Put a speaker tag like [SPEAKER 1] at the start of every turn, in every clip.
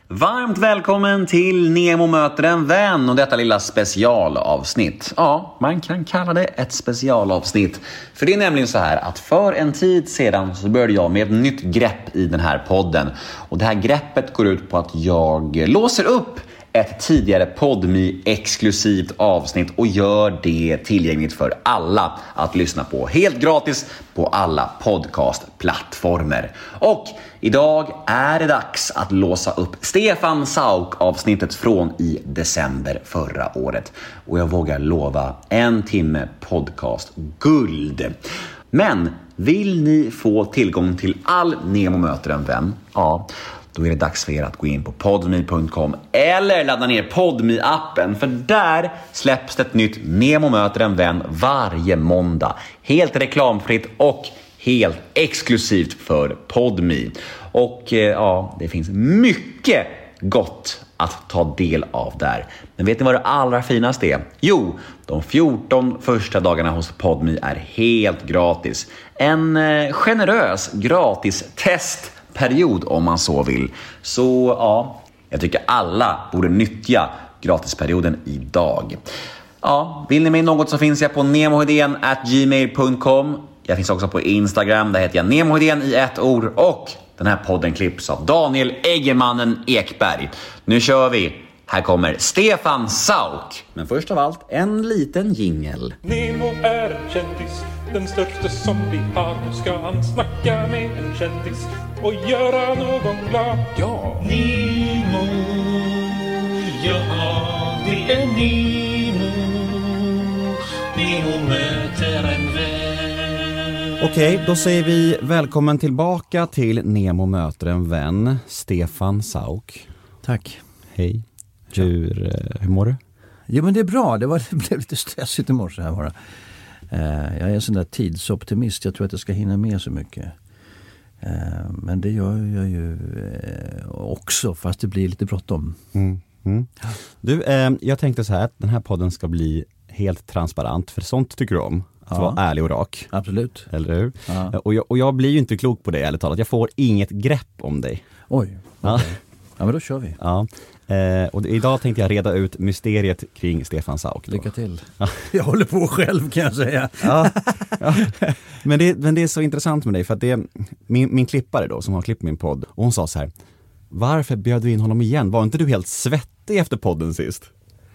[SPEAKER 1] Varmt välkommen till Nemo möter en vän och detta lilla specialavsnitt. Ja, man kan kalla det ett specialavsnitt. För det är nämligen så här att för en tid sedan så började jag med ett nytt grepp i den här podden. Och det här greppet går ut på att jag låser upp ett tidigare PodMe-exklusivt avsnitt och gör det tillgängligt för alla att lyssna på. Helt gratis på alla podcastplattformar. Och idag är det dags att låsa upp Stefan Sauk-avsnittet från i december förra året. Och jag vågar lova en timme podcast guld. Men vill ni få tillgång till all Nemo möter en vän? Ja, då är det dags för er att gå in på podme.com eller ladda ner PodMe-appen, för där släpps ett nytt Nemo möter en vän varje måndag. Helt reklamfritt och helt exklusivt för PodMe. Och ja, det finns mycket gott att ta del av där. Men vet ni vad det allra finaste är? Jo, de 14 första dagarna hos PodMe är helt gratis. En generös gratis testperiod om man så vill. Så ja, jag tycker alla borde nyttja gratisperioden idag. Ja, vill ni med något så finns jag på nemohedén@gmail.com. Jag finns också på Instagram, där heter jag Nemohedén i ett ord. Och den här podden klipps av Daniel Eggemannen Ekberg. Nu kör vi! Här kommer Stefan Sauk. Men först av allt, en liten jingle.
[SPEAKER 2] Nemo är en kändis, den största som vi har. Nu ska han snacka med en kändis och göra någon glad. Ja! Nemo, ja det är Nemo. Nemo möter en vän.
[SPEAKER 3] Okej, då säger vi välkommen tillbaka till Nemo möter en vän, Stefan Sauk.
[SPEAKER 4] Tack.
[SPEAKER 3] Hej. Hur mår du?
[SPEAKER 4] Jo, men det är bra. Det blev lite stressigt i morse här bara. Jag är en sån där tidsoptimist. Jag tror att jag ska hinna med så mycket. Men det gör jag ju också, fast det blir lite bråttom.
[SPEAKER 3] Du, jag tänkte så här att den här podden ska bli helt transparent, för sånt tycker du om. Att vara ärlig och rak.
[SPEAKER 4] Absolut.
[SPEAKER 3] Eller hur?
[SPEAKER 4] Ja.
[SPEAKER 3] Och jag blir ju inte klok på det, ärligt talat. Jag får inget grepp om dig.
[SPEAKER 4] Oj,
[SPEAKER 3] Ja.
[SPEAKER 4] okay. Ja, men då kör vi.
[SPEAKER 3] Ja. Och idag tänkte jag reda ut mysteriet kring Stefan Sauk.
[SPEAKER 4] Lycka till. Ja. Jag håller på själv, kan jag säga.
[SPEAKER 3] Ja. Men det är så intressant med dig, för att det är min klippare då som har klippt min podd, och hon sa så här: varför bjöd du in honom igen? Var inte du helt svettig efter podden sist?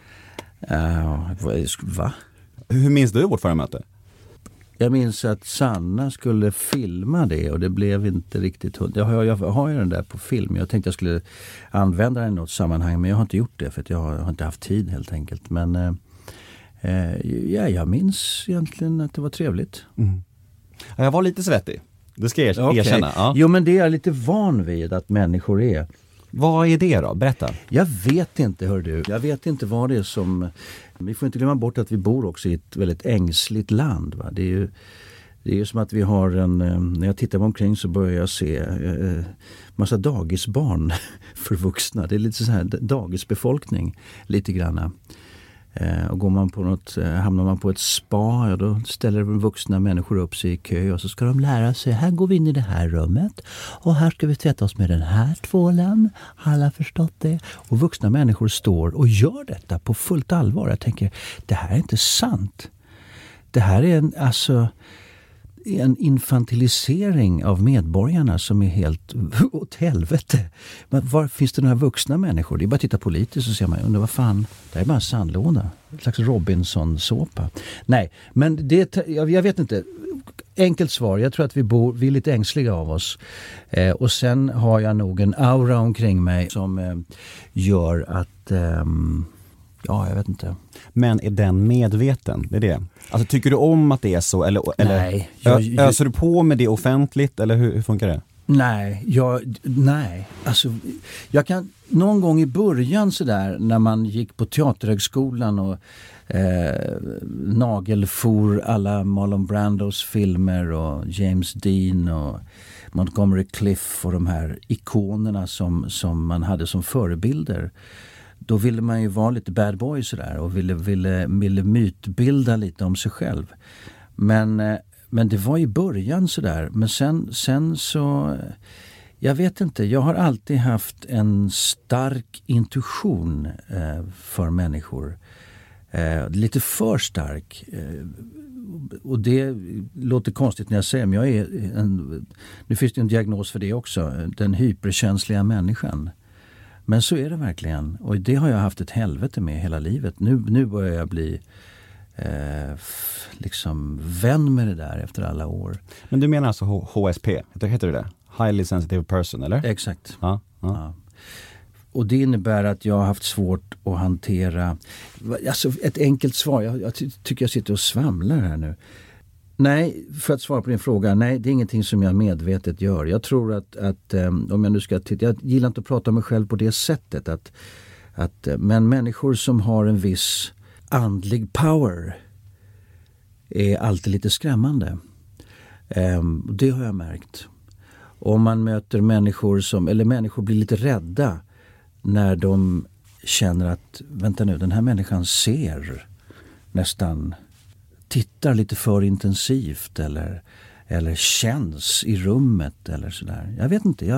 [SPEAKER 4] Va?
[SPEAKER 3] Hur minns du vårt förra möte?
[SPEAKER 4] Jag minns att Sanna skulle filma det och det blev inte riktigt... Jag har ju den där på film. Jag tänkte jag skulle använda den i något sammanhang, men jag har inte gjort det för att jag har inte haft tid helt enkelt. Men jag minns egentligen att det var trevligt.
[SPEAKER 3] Mm. Ja, jag var lite svettig. Det ska jag erkänna. Ja.
[SPEAKER 4] Jo, men det är jag lite van vid att människor är.
[SPEAKER 3] Vad är det då? Berätta.
[SPEAKER 4] Jag vet inte, hör du. Jag vet inte vad det är som... Vi får inte glömma bort att vi bor också i ett väldigt ängsligt land. Va? Det är ju som att vi har en... När jag tittar mig omkring så börjar jag se massa dagisbarn för vuxna. Det är lite så här dagisbefolkning, lite granna. Och går man på hamnar man på ett spa, då ställer vuxna människor upp sig i kö och så ska de lära sig, här går vi in i det här rummet och här ska vi tvätta oss med den här tvålen. Alla förstått det? Och vuxna människor står och gör detta på fullt allvar. Jag tänker, det här är inte sant. Det här är en infantilisering av medborgarna som är helt åt helvete. Men var finns det några vuxna människor? Det är bara att titta politiskt och se man undrar vad fan, det är bara en sandlåda. En slags Robinson-såpa. Nej, men jag vet inte. Enkelt svar, jag tror att vi är lite ängsliga av oss. Och sen har jag nog en aura omkring mig som gör att... Ja, jag vet inte.
[SPEAKER 3] Men är den medveten? Det är det. Alltså, tycker du om att det är så? Eller
[SPEAKER 4] nej.
[SPEAKER 3] Öser du på med det offentligt? Eller hur funkar det?
[SPEAKER 4] Nej. Alltså, jag kan någon gång i början så där när man gick på teaterhögskolan och nagelfor alla Marlon Brandos filmer och James Dean och Montgomery Cliff och de här ikonerna som man hade som förebilder. Då ville man ju vara lite bad boy sådär och ville mytbilda lite om sig själv. Men det var i början sådär. Men sen så Jag vet inte, jag har alltid haft en stark intuition för människor. Lite för stark. Och det låter konstigt när jag säger, men nu finns det en diagnos för det också, den hyperkänsliga människan. Men så är det verkligen. Och det har jag haft ett helvete med hela livet. Nu börjar jag bli liksom vän med det där efter alla år.
[SPEAKER 3] Men du menar alltså HSP? Heter det? Highly sensitive person, eller?
[SPEAKER 4] Exakt.
[SPEAKER 3] Ja.
[SPEAKER 4] Och det innebär att jag har haft svårt att hantera... Alltså ett enkelt svar. Jag tycker jag sitter och svamlar här nu. Nej, för att svara på din fråga. Nej, det är ingenting som jag medvetet gör. Jag tror att om jag nu ska titta... Jag gillar inte att prata om mig själv på det sättet. Men människor som har en viss andlig power är alltid lite skrämmande. Det har jag märkt. Om man möter människor blir lite rädda när de känner att, vänta nu, den här människan ser nästan, tittar lite för intensivt eller känns i rummet eller sådär. Jag vet inte,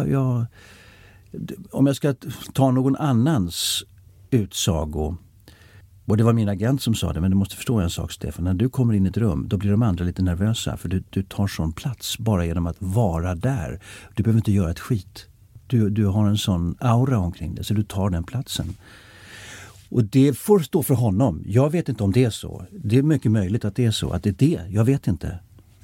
[SPEAKER 4] om jag ska ta någon annans utsago, och det var min agent som sa det, men du måste förstå en sak, Stefan. När du kommer in i ett rum, då blir de andra lite nervösa. För du tar sån plats bara genom att vara där. Du behöver inte göra ett skit. Du har en sån aura omkring det, så du tar den platsen. Och det får stå för honom. Jag vet inte om det är så. Det är mycket möjligt att det är så. Att det är det. Jag vet inte.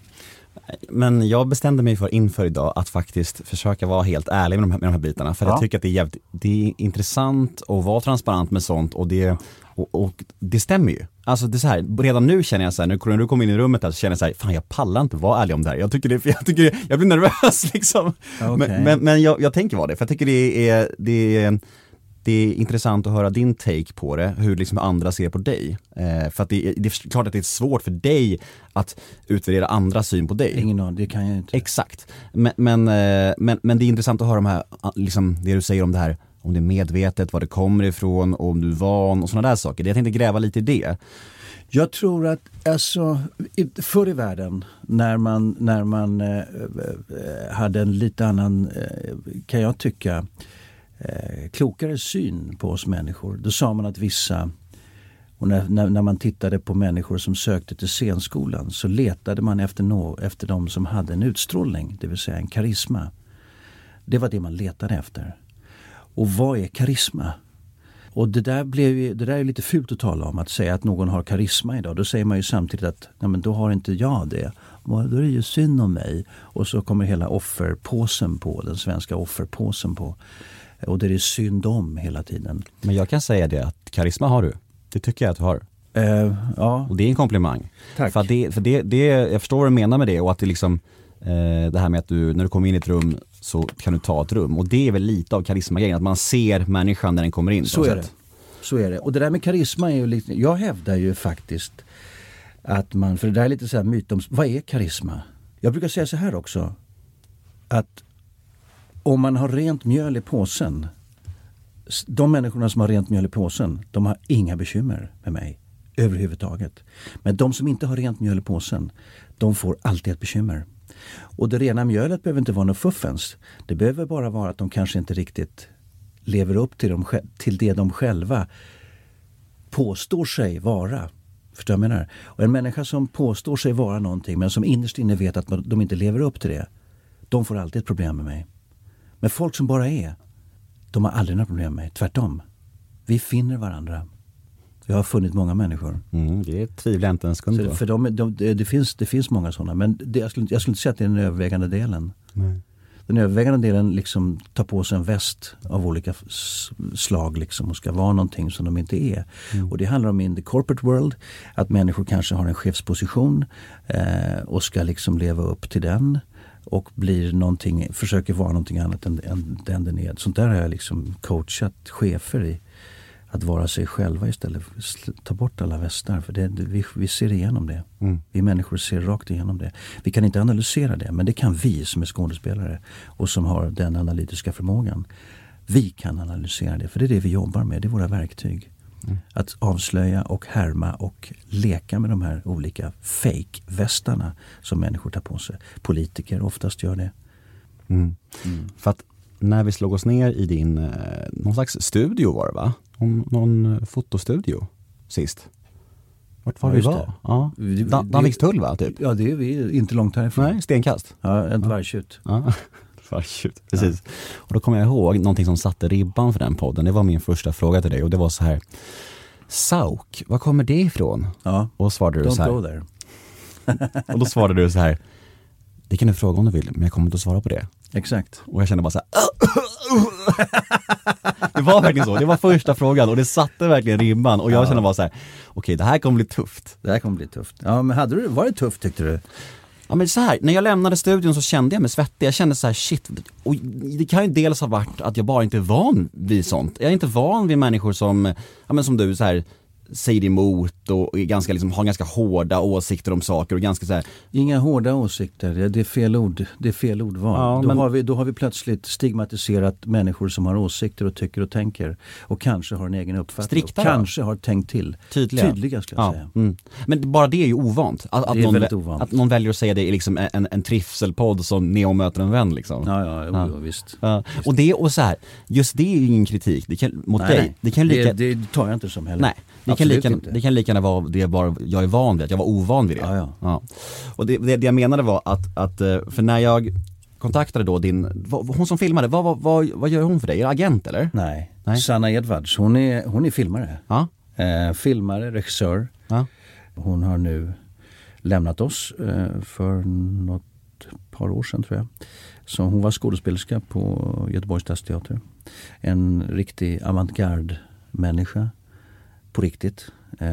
[SPEAKER 3] Men jag bestämde mig inför idag att faktiskt försöka vara helt ärlig med de här bitarna. För jag tycker att det är intressant att vara transparent med sånt. Och det stämmer ju. Alltså det är så här, redan nu känner jag så här, när du kommer in i rummet där, så känner jag så här, fan jag pallar inte vara ärlig om det här. Jag blir nervös liksom. Okay. Men jag tänker vara det. För jag tycker det är intressant att höra din take på det, hur liksom andra ser på dig. För att det är klart att det är svårt för dig att utvärdera andras syn på dig.
[SPEAKER 4] Ingen aning, det kan jag inte.
[SPEAKER 3] Exakt. Men det är intressant att höra de här, liksom, det du säger om det här, om det är medvetet, var det kommer ifrån, om du är van och sådana där saker. Jag tänkte gräva lite i det.
[SPEAKER 4] Jag tror att förr i världen när man hade en lite annan, kan jag tycka, klokare syn på oss människor. Då sa man att vissa, och när man tittade på människor som sökte till scenskolan, så letade man efter de som hade en utstrålning, det vill säga en karisma. Det var det man letade efter. Och vad är karisma? Och det där är lite fult att tala om, att säga att någon har karisma idag. Då säger man ju samtidigt att nej, men då har inte jag det. Då är det ju synd om mig. Och så kommer hela offerpåsen på, den svenska offerpåsen på. Och det är synd om hela tiden. Men
[SPEAKER 3] jag kan säga det, att karisma har du. Det tycker jag att du har.
[SPEAKER 4] Ja.
[SPEAKER 3] Och det är en komplimang.
[SPEAKER 4] Tack.
[SPEAKER 3] För det, jag förstår vad du menar med det. Och att det liksom, det här med att när du kommer in i ett rum så kan du ta ett rum. Och det är väl lite av karisma-grejen, att man ser människan när den kommer in.
[SPEAKER 4] Så är det. Och det där med karisma är ju lite, jag hävdar ju faktiskt att man, för det där är lite så här myt om, vad är karisma? Jag brukar säga så här också, att om man har rent mjöl i påsen, de människorna som har rent mjöl i påsen, de har inga bekymmer med mig överhuvudtaget. Men de som inte har rent mjöl i påsen, de får alltid ett bekymmer. Och det rena mjölet behöver inte vara något fuffens. Det behöver bara vara att de kanske inte riktigt lever upp till det de själva påstår sig vara. Förstår jag menar? Och en människa som påstår sig vara någonting, men som innerst inne vet att de inte lever upp till det, de får alltid ett problem med mig. Men folk som bara är, de har aldrig några problem med mig. Tvärtom. Vi finner varandra. Jag har funnit många människor.
[SPEAKER 3] Det tvivlar jag inte en sekund på.
[SPEAKER 4] För det finns många sådana. Men jag skulle inte säga att det är den övervägande delen.
[SPEAKER 3] Nej.
[SPEAKER 4] Den övervägande delen liksom tar på sig en väst av olika slag liksom, och ska vara någonting som de inte är. Och det handlar om in the corporate world, att människor kanske har en chefsposition och ska liksom leva upp till den. Och försöker vara någonting annat än den är. Sånt där har jag liksom coachat chefer i. Att vara sig själva istället för att ta bort alla västar. För vi ser igenom det. Vi människor ser rakt igenom det. Vi kan inte analysera det, men det kan vi som är skådespelare och som har den analytiska förmågan. Vi kan analysera det, för det är det vi jobbar med. Det är våra verktyg. Att avslöja och härma och leka med de här olika fake-västarna som människor tar på sig. Politiker oftast gör det.
[SPEAKER 3] För att när vi slog oss ner i din, någon slags studio var det va? Någon fotostudio sist. Vart var vi var? Ja. Danvikstull va? Typ.
[SPEAKER 4] Ja, det är vi inte långt härifrån.
[SPEAKER 3] Nej, stenkast.
[SPEAKER 4] Ja, ett vargtjut.
[SPEAKER 3] Ja. Vargtjut, precis. Ja. Och då kommer jag ihåg någonting som satte ribban för den podden. Det var min första fråga till dig och det var så här: Sauk, var kommer det ifrån?
[SPEAKER 4] Ja.
[SPEAKER 3] Och svarade du så här.
[SPEAKER 4] Don't go there.
[SPEAKER 3] Och då svarade du så här: det kan du fråga om du vill, men jag kommer inte att svara på det.
[SPEAKER 4] Exakt.
[SPEAKER 3] Och jag kände bara så här. Det var verkligen så. Det var första frågan och det satte verkligen ribban. Och jag kände bara så här: okej, det här kommer bli tufft.
[SPEAKER 4] Det här kommer bli tufft. Ja, men var det tufft tyckte du?
[SPEAKER 3] Ja, men så här, när jag lämnade studion så kände jag mig svettig. Jag kände så här, shit. Och det kan ju dels ha varit att jag bara inte är van vid sånt. Jag är inte van vid människor som, ja, men som du så här, säger emot och är ganska, liksom, har ganska hårda åsikter om saker och ganska så här.
[SPEAKER 4] Inga hårda åsikter, det är fel ord. Det är fel ordval. Ja, då har vi plötsligt stigmatiserat människor som har åsikter och tycker och tänker och kanske har en egen uppfattning.
[SPEAKER 3] Strikta,
[SPEAKER 4] och kanske har tänkt till. Tydliga ska jag säga.
[SPEAKER 3] Mm. Men bara det är ju ovant.
[SPEAKER 4] Det är väldigt ovant.
[SPEAKER 3] Att någon väljer att säga det är liksom en trivselpodd som Neo möter en vän liksom.
[SPEAKER 4] Ja, visst.
[SPEAKER 3] Ja. Och det och så här, just det är ju ingen kritik. Det kan, mot dig. Det kan
[SPEAKER 4] det tar jag inte som heller.
[SPEAKER 3] Nej. Det kan lika gärna vara det bara jag är van vid, att jag var ovan vid det. Ja. Och det jag menade var att för när jag kontaktade då hon som filmade, vad gör hon för dig? Är det agent eller?
[SPEAKER 4] Nej. Sanna Edwards, hon är filmare.
[SPEAKER 3] Ja.
[SPEAKER 4] Filmare, regissör.
[SPEAKER 3] Ja.
[SPEAKER 4] Hon har nu lämnat oss för par år sedan tror jag. Så hon var skådespelerska på Göteborgs stadsteater. En riktig avantgarde-människa. På riktigt.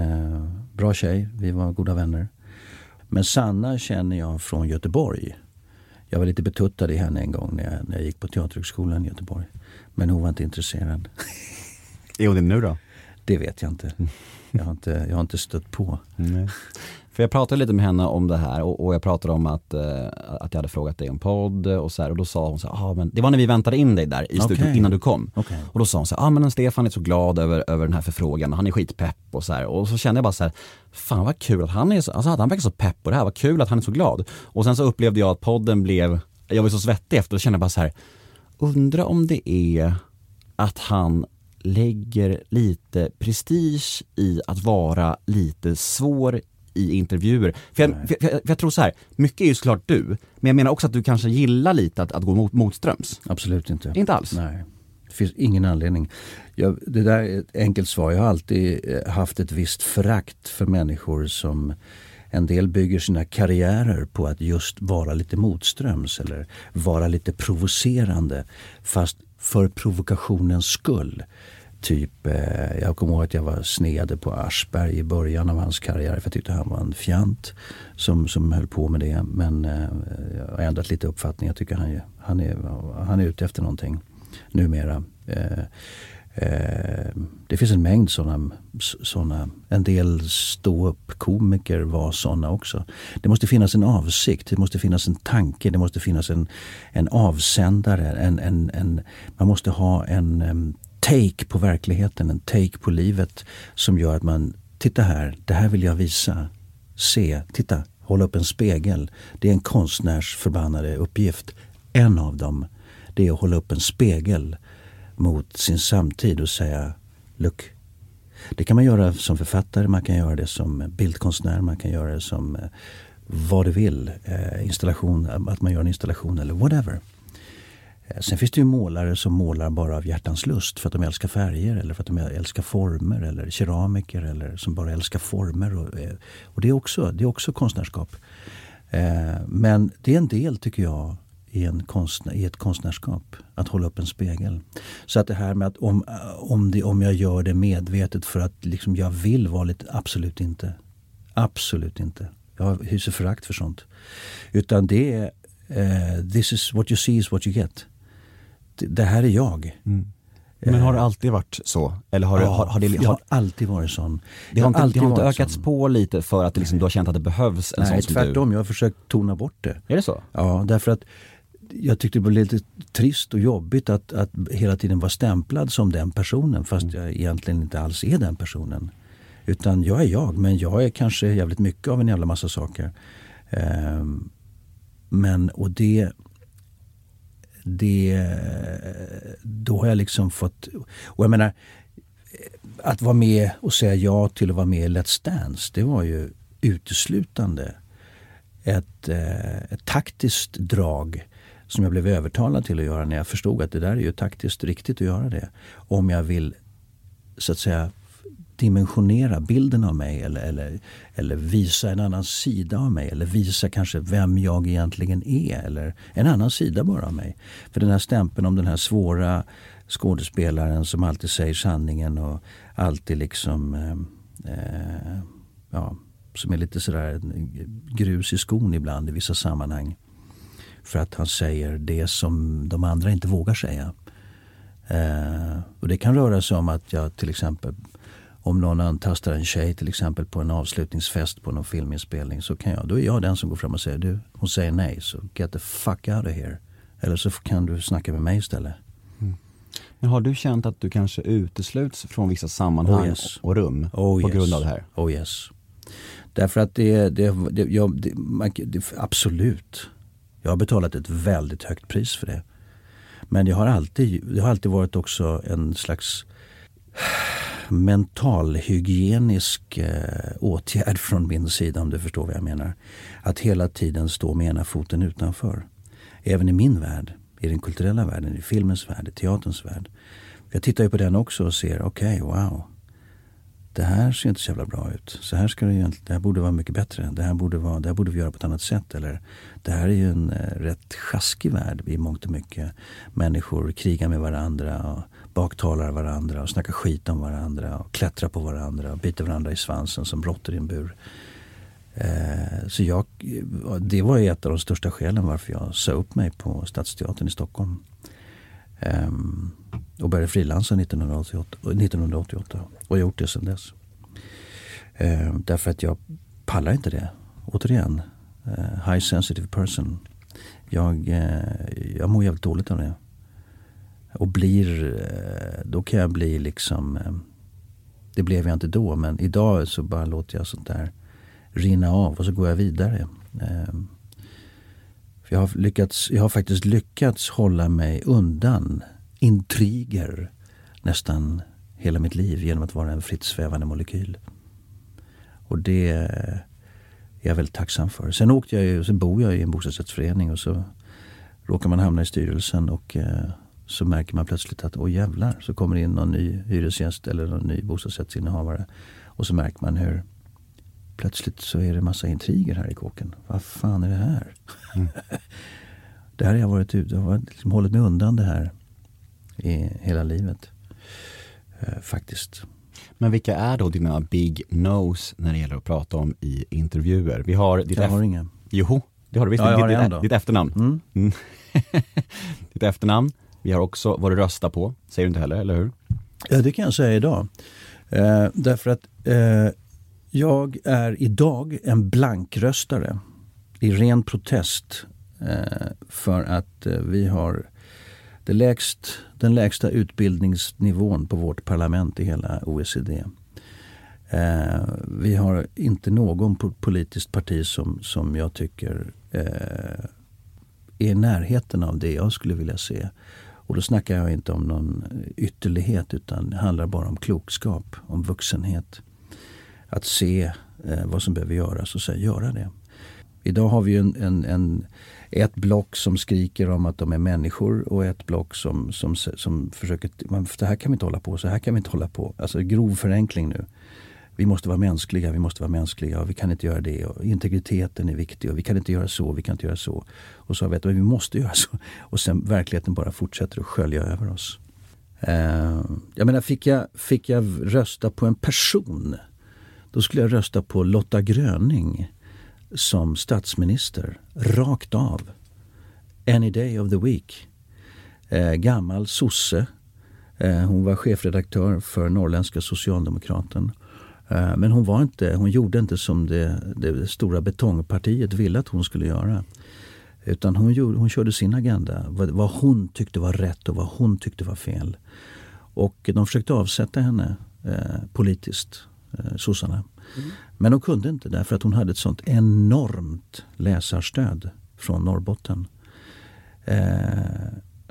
[SPEAKER 4] Bra tjej, vi var goda vänner. Men Sanna känner jag från Göteborg. Jag var lite betuttad i henne en gång när jag gick på Teaterhögskolan i Göteborg. Men hon var inte intresserad.
[SPEAKER 3] Är hon det nu då?
[SPEAKER 4] Det vet jag inte. Jag har inte stött på.
[SPEAKER 3] Nej. För jag pratade lite med henne om det här och jag pratade om att jag hade frågat dig om podd och så här, och då sa hon så här, men det var när vi väntade in dig där i studion innan du kom.
[SPEAKER 4] Okay.
[SPEAKER 3] Och då sa hon så här, men Stefan är så glad över den här förfrågan, han är skitpepp och så här. Och så kände jag bara så här, fan vad kul att han är så, alltså att han verkar så pepp på det här, vad kul att han är så glad. Och sen så upplevde jag att podden jag var så svettig efter och kände bara så här, undra om det är att han lägger lite prestige i att vara lite svår i intervjuer. För jag tror så här, mycket är ju såklart du, men jag menar också att du kanske gillar lite att gå motströms.
[SPEAKER 4] Absolut inte.
[SPEAKER 3] Inte alls?
[SPEAKER 4] Nej, det finns ingen anledning. Det där är ett enkelt svar. Jag har alltid haft ett visst förakt för människor som en del bygger sina karriärer på att just vara lite motströms eller vara lite provocerande, fast för provokationens skull. Typ, jag kommer ihåg att jag var sned på Aschberg i början av hans karriär för jag tyckte han var en fjant som höll på med det. Men jag har ändrat lite uppfattning. Jag tycker han är ute efter någonting numera. Det finns en mängd såna, en del stå-upp-komiker var såna också. Det måste finnas en avsikt, det måste finnas en tanke, det måste finnas en avsändare, man måste ha en take på verkligheten, en take på livet som gör att man, titta här, det här vill jag visa, se, titta, hålla upp en spegel. Det är en konstnärs förbannade uppgift. En av dem, det är att hålla upp en spegel mot sin samtid och säga, look. Det kan man göra som författare, man kan göra det som bildkonstnär, man kan göra det som vad du vill, installation, att man gör en installation eller whatever. Sen finns det ju målare som målar bara av hjärtans lust för att de älskar färger eller för att de älskar former, eller keramiker eller som bara älskar former och det är också konstnärskap. Men det är en del, tycker jag, i ett konstnärskap att hålla upp en spegel. Så att det här med att om jag gör det medvetet för att liksom jag vill vara lite, absolut inte. Jag hyser förakt för sånt. Utan det är this is what you see is what you get. Det här är jag.
[SPEAKER 3] Mm. Men har det alltid varit så? Eller har
[SPEAKER 4] jag har alltid varit sån.
[SPEAKER 3] Det har inte ökats på lite för att liksom, du har känt att det behövs en sån som du?
[SPEAKER 4] Nej, tvärtom. Jag har försökt tona bort det.
[SPEAKER 3] Är det så?
[SPEAKER 4] Ja, därför att jag tyckte det var lite trist och jobbigt att hela tiden vara stämplad som den personen, fast jag egentligen inte alls är den personen. Utan jag är jag, men jag är kanske jävligt mycket av en jävla massa saker. Men, och då har jag liksom fått, och jag menar, att vara med och säga ja till att vara med i Let's Dance, det var ju uteslutande ett taktiskt drag som jag blev övertalad till att göra när jag förstod att det där är ju taktiskt riktigt att göra det. Om jag vill, så att säga, dimensionera bilden av mig eller visa en annan sida av mig, eller visa kanske vem jag egentligen är, eller en annan sida bara av mig. För den här stämpeln om den här svåra skådespelaren som alltid säger sanningen och alltid liksom som är lite sådär grus i skon ibland i vissa sammanhang. För att han säger det som de andra inte vågar säga. Och det kan röra sig om att jag till exempel, om någon antastar en tjej till exempel på en avslutningsfest på någon filminspelning, så då är jag den som går fram och säger, hon säger nej, så get the fuck out of here. Eller så kan du snacka med mig istället.
[SPEAKER 3] Men har du känt att du kanske utesluts från vissa sammanhang och rum på grund av det här?
[SPEAKER 4] Oh yes. Därför att absolut. Jag har betalat ett väldigt högt pris för det. Men det har alltid varit också en slags mentalhygienisk åtgärd från min sida, om du förstår vad jag menar. Att hela tiden stå med ena foten utanför. Även i min värld, i den kulturella världen, i filmens värld, i teaterns värld. Jag tittar ju på den också och ser, wow. Det här ser inte så jävla bra ut. Så här ska det här borde vara mycket bättre. Det här borde vi göra på ett annat sätt. Eller det här är ju en rätt sjaskig värld i mångt och mycket. Människor krigar med varandra och baktalar varandra och snackar skit om varandra och klättrar på varandra och biter varandra i svansen som råttor i en bur. Så det var ett av de största skälen varför jag sa upp mig på Stadsteatern i Stockholm. Och började frilansa 1988 och gjort det sedan dess. Därför att jag pallar inte det. Återigen, high sensitive person. Jag mår jävligt dåligt av det. Och då kan jag bli liksom, det blev jag inte då, men idag så bara låter jag sånt där rinna av och så går jag vidare. För jag har faktiskt lyckats hålla mig undan intriger nästan hela mitt liv genom att vara en fritt svävande molekyl. Och det är jag väldigt tacksam för. Sen bor jag i en bostadsrättsförening och så råkar man hamna i styrelsen och så märker man plötsligt att jävlar, så kommer in någon ny hyresgäst eller någon ny bostadsrättsinnehavare och så märker man hur plötsligt så är det massa intriger här i kåken. Vad fan är det här? Det här har jag varit ute. Jag har liksom hållit mig undan det här i hela livet. Faktiskt.
[SPEAKER 3] Men vilka är då dina big no's när det gäller att prata om i intervjuer? Vi har
[SPEAKER 4] jag har inga.
[SPEAKER 3] Jo, det har du visst. Ditt efternamn. Ditt efternamn. Vi har också vad du röstar på. Säger du inte heller, eller hur?
[SPEAKER 4] Ja, det kan jag säga idag. Därför att jag är idag en blankröstare i ren protest för att vi har den lägsta utbildningsnivån på vårt parlament i hela OECD. Vi har inte någon politiskt parti som jag tycker är i närheten av det jag skulle vilja se. Och då snackar jag inte om någon ytterlighet, utan det handlar bara om klokskap, om vuxenhet. Att se vad som behöver göras och säga göra det. Idag har vi ju ett block som skriker om att de är människor och ett block som försöker, det här kan vi inte hålla på, så här kan vi inte hålla på. Alltså grov förenkling nu. Vi måste vara mänskliga och vi kan inte göra det. Och integriteten är viktig och vi kan inte göra så. Och så vet vi måste göra så. Och sen verkligheten bara fortsätter att skölja över oss. Jag menar, fick jag rösta på en person, då skulle jag rösta på Lotta Gröning som statsminister, rakt av. Any day of the week. Gammal sosse. Hon var chefredaktör för Norrländska Socialdemokraten. Men hon gjorde inte som det stora betongpartiet ville att hon skulle göra. Utan hon körde sin agenda. Vad hon tyckte var rätt och vad hon tyckte var fel. Och de försökte avsätta henne politiskt, sossarna. Men de kunde inte, därför att hon hade ett sånt enormt läsarstöd från Norrbotten.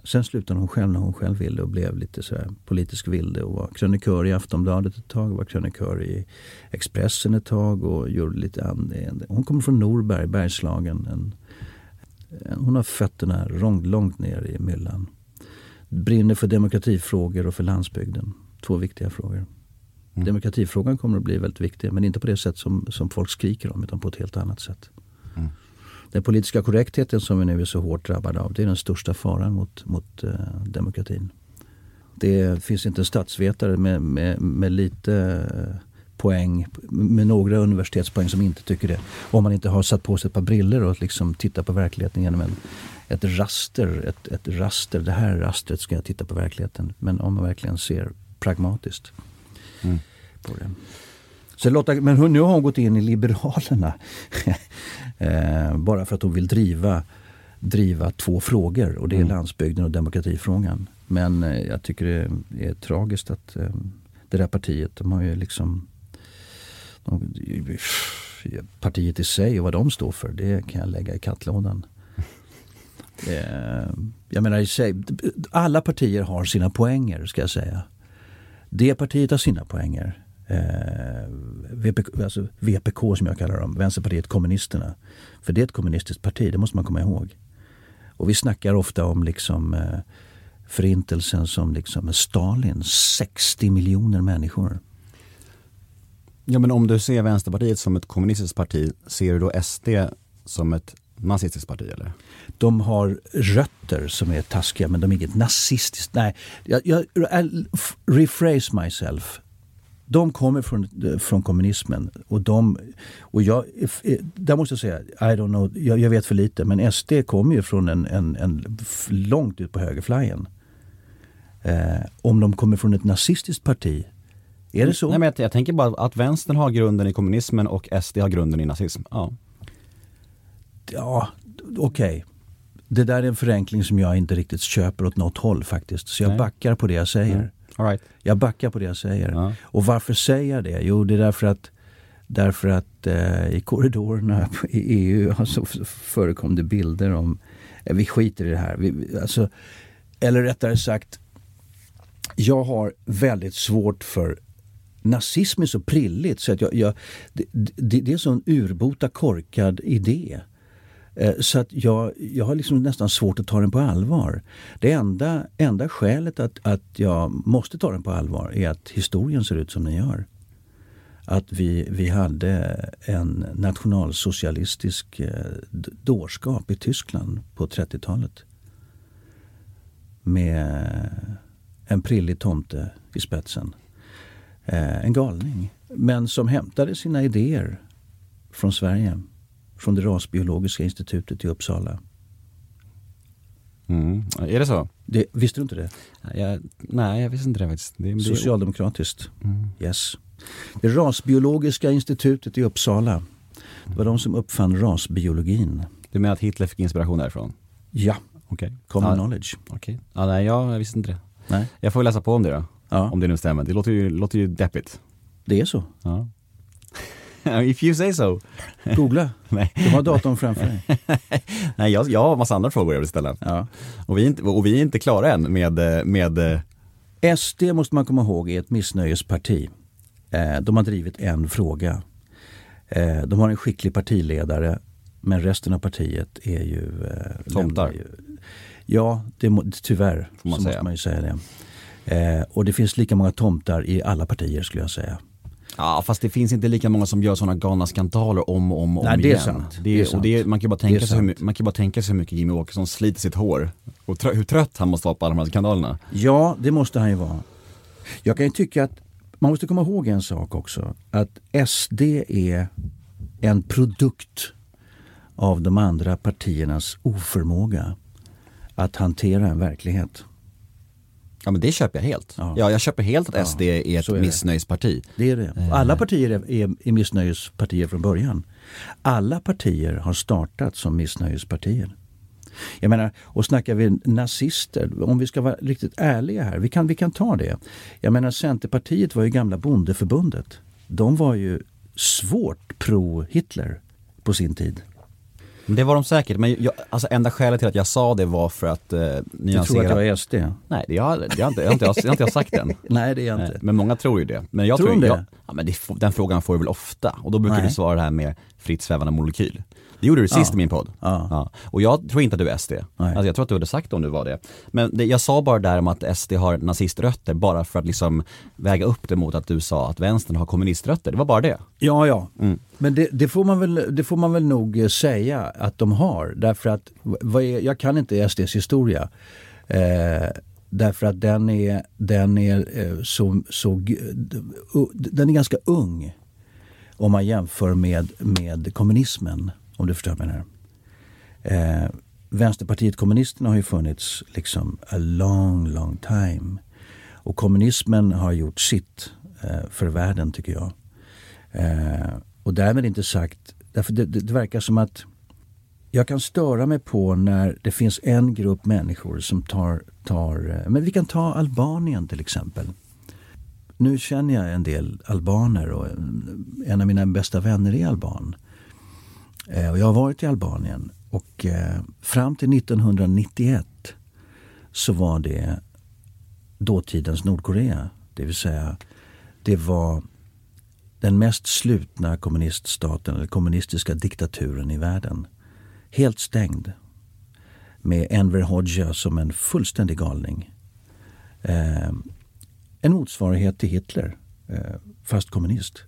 [SPEAKER 4] Sen slutade hon själv när hon själv ville och blev lite så här politisk vilde och var krönikör i Aftonbladet ett tag, var krönikör i Expressen ett tag och gjorde lite annat. Hon kommer från Norberg, Bergslagen. Hon har fötterna långt ner i myllan. Brinner för demokratifrågor och för landsbygden. 2 viktiga frågor. Demokratifrågan kommer att bli väldigt viktig, men inte på det sätt som folk skriker om, utan på ett helt annat sätt. Den politiska korrektheten som vi nu är så hårt drabbade av, det är den största faran mot demokratin. Det finns inte en statsvetare med lite poäng, med några universitetspoäng som inte tycker det. Om man inte har satt på sig ett par briller och liksom tittar på verkligheten genom ett raster. Det här rastret ska jag titta på verkligheten. Men om man verkligen ser pragmatiskt på det. Så men nu har hon gått in i Liberalerna bara för att hon vill driva 2 frågor, och det är landsbygden och demokratifrågan. Men jag tycker det är tragiskt att det där partiet, de har ju liksom partiet i sig och vad de står för, det kan jag lägga i kattlådan. Jag menar i sig, alla partier har sina poänger, ska jag säga. Det partiet har sina poänger. VPK som jag kallar dem, Vänsterpartiet kommunisterna. För det är ett kommunistiskt parti, det måste man komma ihåg. Och vi snackar ofta om liksom förintelsen som liksom Stalin, 60 miljoner människor.
[SPEAKER 3] Ja, men om du ser Vänsterpartiet som ett kommunistiskt parti, ser du då SD som ett nazistiskt parti, eller? De
[SPEAKER 4] har rötter som är taskiga, men de är inget nazistiskt. Nej, jag rephrase myself. De kommer från kommunismen, och jag där måste jag säga, I don't know, jag vet för lite, men SD kommer ju från en långt ut på högerflyen. Om de kommer från ett nazistiskt parti, är det så?
[SPEAKER 3] Nej, men jag tänker bara att vänstern har grunden i kommunismen och SD har grunden i nazism.
[SPEAKER 4] Ja, okej. Det där är en förenkling som jag inte riktigt köper åt något håll faktiskt. Så jag backar på det jag säger.
[SPEAKER 3] All right.
[SPEAKER 4] Jag backar på det jag säger. Och varför säger jag det? Jo, det är därför att i korridorerna i EU alltså, förekom det bilder om vi skiter i det här. Eller rättare sagt, jag har väldigt svårt för nazism är så prilligt så att det är en sån urbota korkad idé. Så att jag har liksom nästan svårt att ta den på allvar. Det enda skälet att jag måste ta den på allvar är att historien ser ut som den gör. Att vi hade en nationalsocialistisk dårskap i Tyskland på 30-talet. Med en prillig tomte i spetsen. En galning. Men som hämtade sina idéer från Sverige. Från det rasbiologiska institutet i Uppsala.
[SPEAKER 3] Är det så?
[SPEAKER 4] Visste du inte det?
[SPEAKER 3] Nej, jag visste inte det faktiskt. Det
[SPEAKER 4] socialdemokratiskt. Yes. Det rasbiologiska institutet i Uppsala. Det var de som uppfann rasbiologin.
[SPEAKER 3] Du menar att Hitler fick inspiration därifrån?
[SPEAKER 4] Ja.
[SPEAKER 3] Okay.
[SPEAKER 4] Common knowledge.
[SPEAKER 3] Okay. Nej, jag visste inte det.
[SPEAKER 4] Nej.
[SPEAKER 3] Jag får läsa på om det då.
[SPEAKER 4] Ja.
[SPEAKER 3] Om det nu stämmer. Det låter ju deppigt.
[SPEAKER 4] Det är så.
[SPEAKER 3] Ja. If you say so.
[SPEAKER 4] Googla.
[SPEAKER 3] Nej.
[SPEAKER 4] Du har datorn framför dig.
[SPEAKER 3] Nej, jag har en massa andra frågor jag vill ställa.
[SPEAKER 4] Ja.
[SPEAKER 3] Och vi är inte klara än med...
[SPEAKER 4] SD måste man komma ihåg är ett missnöjesparti. De har drivit en fråga. De har en skicklig partiledare, men resten av partiet är ju...
[SPEAKER 3] tomtar.
[SPEAKER 4] Ja, tyvärr måste man ju säga det. Och det finns lika många tomtar i alla partier skulle jag säga.
[SPEAKER 3] Ja, fast det finns inte lika många som gör sådana galna skandaler om igen.
[SPEAKER 4] Det är sant.
[SPEAKER 3] Man kan ju bara tänka sig hur mycket Jimmy Åkesson sliter sitt hår. Och hur trött han måste vara på alla de här skandalerna.
[SPEAKER 4] Ja, det måste han ju vara. Jag kan ju tycka att man måste komma ihåg en sak också. Att SD är en produkt av de andra partiernas oförmåga att hantera en verklighet.
[SPEAKER 3] Ja, men det köper jag helt. Ja, jag köper helt att SD är ett missnöjesparti.
[SPEAKER 4] Det är det. Alla partier är missnöjespartier från början. Alla partier har startat som missnöjespartier. Jag menar, och snackar vi nazister, om vi ska vara riktigt ärliga här, vi kan ta det. Jag menar, Centerpartiet var ju gamla bondeförbundet. De var ju svårt pro-Hitler på sin tid.
[SPEAKER 3] Men det var de säkert, men alltså enda skälet till att jag sa det var för att nyansera.
[SPEAKER 4] Du tror att jag är SD?
[SPEAKER 3] Nej, det har inte jag sagt än.
[SPEAKER 4] Nej, det är jag inte.
[SPEAKER 3] Men många tror ju det. Men jag tror det? Men den frågan får du väl ofta. Och då brukar du svara det här med fritt svävande molekyl. Det gjorde du sist i min podd. Ja. Och jag tror inte att du är SD. Alltså jag tror att du hade sagt om du var det. Men jag sa bara där om att SD har naziströtter bara för att liksom väga upp det mot att du sa att vänstern har kommuniströtter. Det var bara det. Ja.
[SPEAKER 4] Men det får man väl nog säga att de har. Därför att jag kan inte SDs historia. Därför att den är ganska ung om man jämför med kommunismen, om du förstår mig här. Vänsterpartiet kommunisterna har ju funnits liksom a long time. Och kommunismen har gjort sitt för världen, tycker jag. Och därmed inte sagt, därför det verkar som att jag kan störa mig på när det finns en grupp människor som tar men vi kan ta Albanien till exempel. Nu känner jag en del albaner och en av mina bästa vänner är alban. Och jag har varit i Albanien och fram till 1991 så var det dåtidens Nordkorea. Det vill säga det var den mest slutna kommuniststaten eller kommunistiska diktaturen i världen. Helt stängd. Med Enver Hoxha som en fullständig galning. En motsvarighet till Hitler, fast kommunist.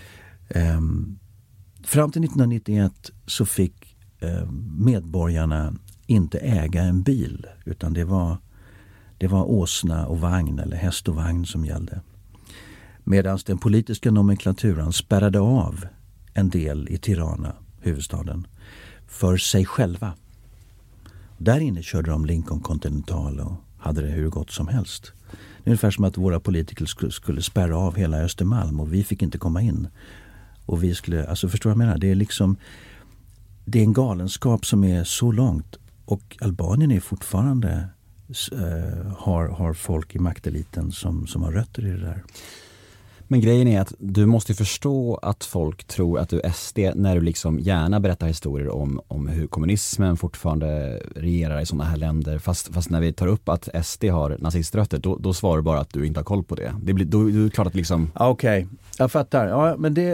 [SPEAKER 4] Fram till 1991 så fick medborgarna inte äga en bil, utan det var åsna och vagn eller häst och vagn som gällde. Medan den politiska nomenklaturan spärrade av en del i Tirana, huvudstaden, för sig själva. Där inne körde de Lincoln Continental och hade det hur gott som helst. Det är ungefär som att våra politiker skulle spärra av hela Östermalm och vi fick inte komma in. Och vi skulle, alltså förstår jag menar, det är en galenskap som är så långt. Och Albanien är fortfarande har folk i makteliten som har rötter i det där.
[SPEAKER 3] Men grejen är att du måste förstå att folk tror att du är SD när du liksom gärna berättar historier om hur kommunismen fortfarande regerar i sådana här länder. Fast när vi tar upp att SD har naziströtter, då svarar du bara att du inte har koll på det. Då är det klart att liksom...
[SPEAKER 4] Okej, jag fattar. Ja, men det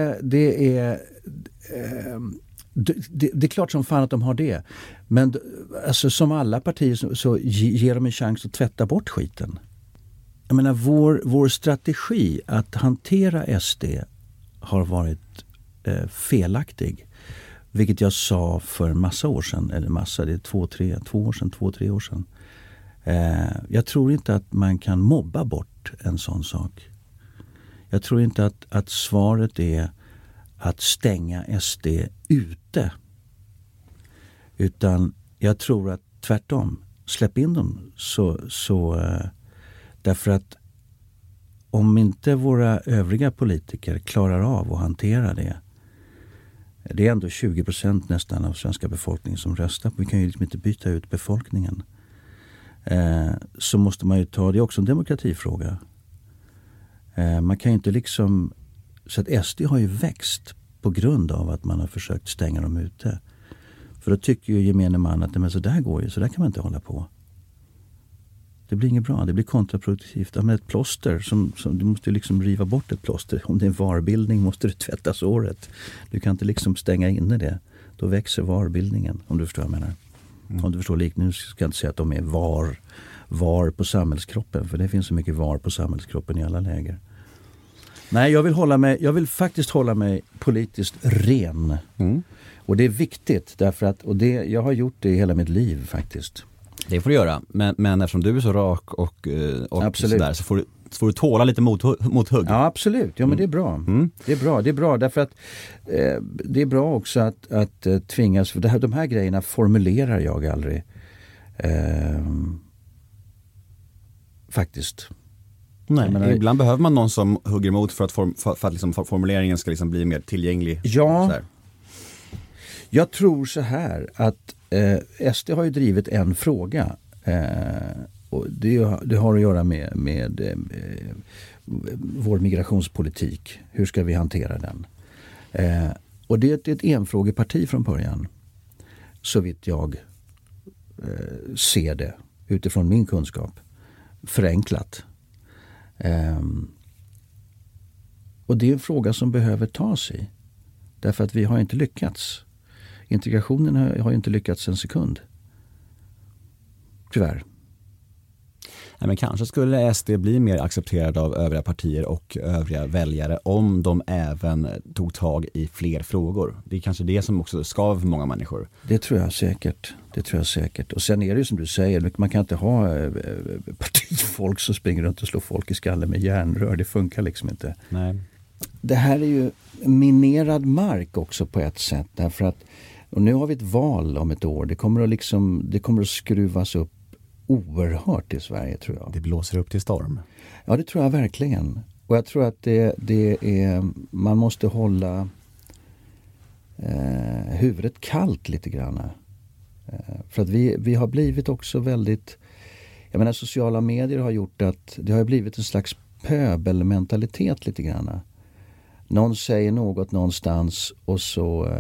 [SPEAKER 4] är klart som fan att de har det. Men alltså, som alla partier så ger de en chans att tvätta bort skiten. Jag menar, vår strategi att hantera SD har varit felaktig. Vilket jag sa för massa år sedan. Eller massa, det är 2-3 år sedan. Jag tror inte att man kan mobba bort en sån sak. Jag tror inte att svaret är att stänga SD ute. Utan jag tror att tvärtom, släpp in dem så därför att om inte våra övriga politiker klarar av att hantera det. Det är ändå 20% nästan av svenska befolkningen som röstar. Vi kan ju liksom inte byta ut befolkningen. Så måste man ju ta, det är också en demokratifråga. Man kan ju inte liksom, så att SD har ju växt på grund av att man har försökt stänga dem ute. För då tycker ju gemene man att men så där går ju, så där kan man inte hålla på. Det blir inget bra, det blir kontraproduktivt. Ja, men ett plåster, du måste ju liksom riva bort ett plåster. Om det är en varbildning måste du tvätta såret. Du kan inte liksom stänga inne det. Då växer varbildningen, om du förstår vad jag menar. Om du förstår nu ska jag inte säga att de är var på samhällskroppen. För det finns så mycket var på samhällskroppen i alla läger. Nej, jag vill faktiskt hålla mig politiskt ren. Och det är viktigt därför att, jag har gjort det hela mitt liv faktiskt.
[SPEAKER 3] Det får du göra, men eftersom du är så rak och sådär, så får du tåla lite mothugg.
[SPEAKER 4] Ja, absolut. Ja, men det är bra. Det är bra därför att det är bra också att tvingas, för de här grejerna formulerar jag aldrig faktiskt.
[SPEAKER 3] Nej, ibland behöver man någon som hugger emot för att liksom formuleringen ska liksom bli mer tillgänglig.
[SPEAKER 4] Ja,
[SPEAKER 3] sådär.
[SPEAKER 4] Jag tror så här att SD har ju drivit en fråga och det har att göra med vår migrationspolitik. Hur ska vi hantera den? Och det är ett enfrågeparti från början. så vitt jag ser det utifrån min kunskap, förenklat. Och det är en fråga som behöver tas i. Därför att vi har inte lyckats. Integrationen har inte lyckats en sekund. Tyvärr.
[SPEAKER 3] Nej, men kanske skulle SD bli mer accepterade av övriga partier och övriga väljare om de även tog tag i fler frågor. Det är kanske det som också skav för många människor.
[SPEAKER 4] Det tror jag säkert. Och sen är det ju som du säger, man kan inte ha partifolk som springer runt och slår folk i skallen med järnrör. Det funkar liksom inte.
[SPEAKER 3] Nej.
[SPEAKER 4] Det här är ju minerad mark också på ett sätt. Därför att, och nu har vi ett val om ett år. Det kommer att skruvas upp oerhört i Sverige, tror jag.
[SPEAKER 3] Det blåser upp till storm.
[SPEAKER 4] Ja, det tror jag verkligen. Och jag tror att det är, man måste hålla huvudet kallt lite grann. För att vi har blivit också väldigt, jag menar sociala medier har gjort att det har blivit en slags pöbelmentalitet lite grann. Någon säger något någonstans och så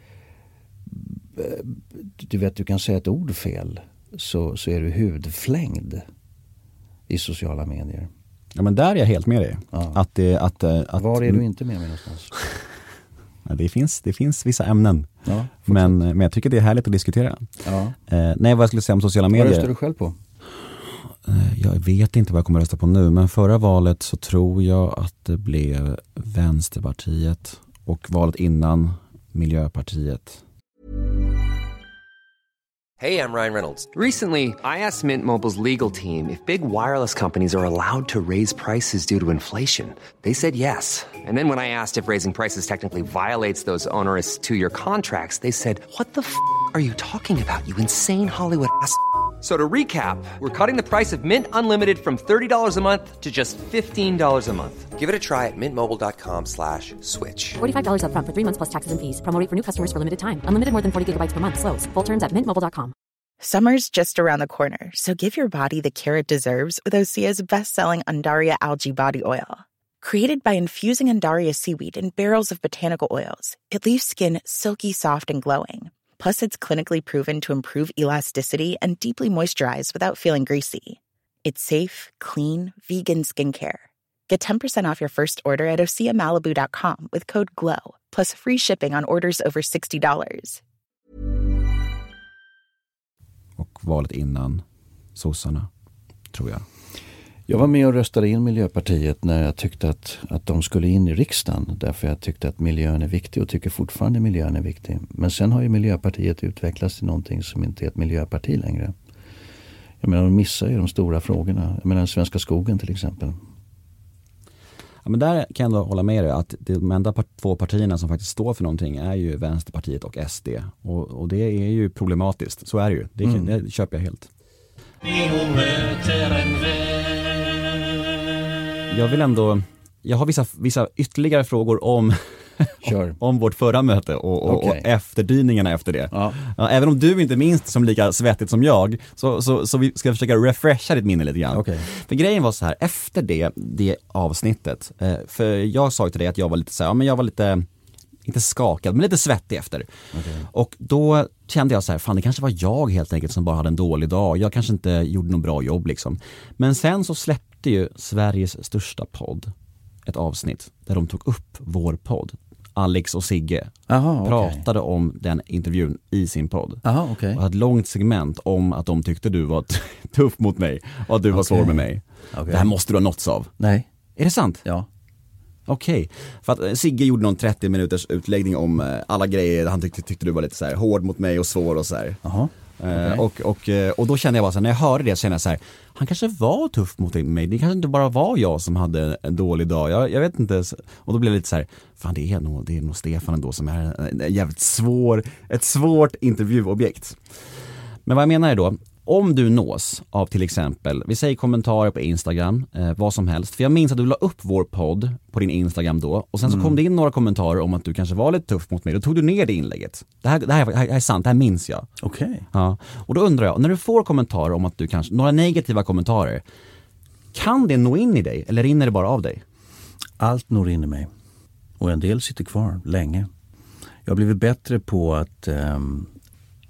[SPEAKER 4] du kan säga ett ord fel. Så är du hudflängd i sociala medier.
[SPEAKER 3] Ja, men där är jag helt med dig.
[SPEAKER 4] Ja.
[SPEAKER 3] Att
[SPEAKER 4] var är du inte med mig någonstans?
[SPEAKER 3] Ja, det finns vissa ämnen.
[SPEAKER 4] Ja,
[SPEAKER 3] men jag tycker det är härligt att diskutera.
[SPEAKER 4] Ja.
[SPEAKER 3] Nej, vad jag skulle säga om sociala medier.
[SPEAKER 4] Vad röstar du själv på?
[SPEAKER 3] Jag vet inte vad jag kommer att rösta på nu. Men förra valet så tror jag att det blev Vänsterpartiet. Och valet innan Miljöpartiet.
[SPEAKER 5] Hey, I'm Ryan Reynolds. Recently, I asked Mint Mobile's legal team if big wireless companies are allowed to raise prices due to inflation. They said yes. And then when I asked if raising prices technically violates those onerous 2-year contracts, they said, "What the f*** are you talking about, you insane Hollywood ass?" So to recap, we're cutting the price of Mint Unlimited from $30 a month to just $15 a month. Give it a try at mintmobile.com/switch.
[SPEAKER 6] $45 up front for 3 months plus taxes and fees. Promo rate for new customers for limited time. Unlimited more than 40 gigabytes per month. Slows full terms at mintmobile.com.
[SPEAKER 7] Summer's just around the corner, so give your body the care it deserves with Osea's best-selling Undaria Algae Body Oil. Created by infusing Undaria seaweed in barrels of botanical oils, it leaves skin silky soft and glowing. Plus, it's clinically proven to improve elasticity and deeply moisturize without feeling greasy. It's safe, clean, vegan skincare. Get 10% off your first order at OseaMalibu.com with code GLOW, plus free shipping on orders over $60.
[SPEAKER 3] Och valet innan sossarna, tror jag.
[SPEAKER 4] Jag var med och röstade in Miljöpartiet när jag tyckte att de skulle in i riksdagen. Därför jag tyckte att miljön är viktig och tycker fortfarande miljön är viktig. Men sen har ju Miljöpartiet utvecklats till någonting som inte är ett miljöparti längre. Jag menar, de missar ju de stora frågorna. Jag menar, den svenska skogen till exempel.
[SPEAKER 3] Ja, men där kan jag ändå hålla med dig att de enda två partierna som faktiskt står för någonting är ju Vänsterpartiet och SD. Och det är ju problematiskt. Så är det ju. Det köper jag helt. Jag har vissa ytterligare frågor om om vårt förra möte och efterdyningarna efter det. Ja. Ja, även om du inte minst som lika svettigt som jag så vi ska försöka refresha ditt minne lite grann. Okay. För grejen var så här, efter det avsnittet, för jag sa till dig att jag var lite så här, men jag var lite inte skakad, men lite svettig efter. Okay. Och då kände jag så här, fan det kanske var jag helt enkelt som bara hade en dålig dag. Jag kanske inte gjorde något bra jobb liksom. Men sen så släppte ju Sveriges största podd ett avsnitt där de tog upp vår podd. Alex och Sigge pratade om den intervjun i sin podd. Och hade ett långt segment om att de tyckte du var tuff mot mig och att du var svår med mig. Det här måste du ha nåtts av.
[SPEAKER 4] Nej.
[SPEAKER 3] Är det sant?
[SPEAKER 4] Ja.
[SPEAKER 3] Okej. För att Sigge gjorde någon 30 minuters utläggning om alla grejer. Han tyckte du var lite så här hård mot mig och svår och så här. Och då kände jag bara så här, när jag hörde det så kände jag så här, han kanske var tuff mot mig. Det kanske inte bara var jag som hade en dålig dag. Jag vet inte. Och då blev det lite så här, fan det är nog Stefan ändå som är en jävligt ett svårt intervjuobjekt. Men vad jag menar är då, om du nås av till exempel, vi säger kommentarer på Instagram, vad som helst. För jag minns att du la upp vår podd på din Instagram då. Och sen så kom det in några kommentarer om att du kanske var lite tuff mot mig. Då tog du ner det inlägget. Det här är sant, det här minns jag.
[SPEAKER 4] Okej.
[SPEAKER 3] Ja. Och då undrar jag, när du får kommentarer om att du kanske, några negativa kommentarer, kan det nå in i dig eller rinner det bara av dig?
[SPEAKER 4] Allt når in i mig. Och en del sitter kvar länge. Jag har blivit bättre på att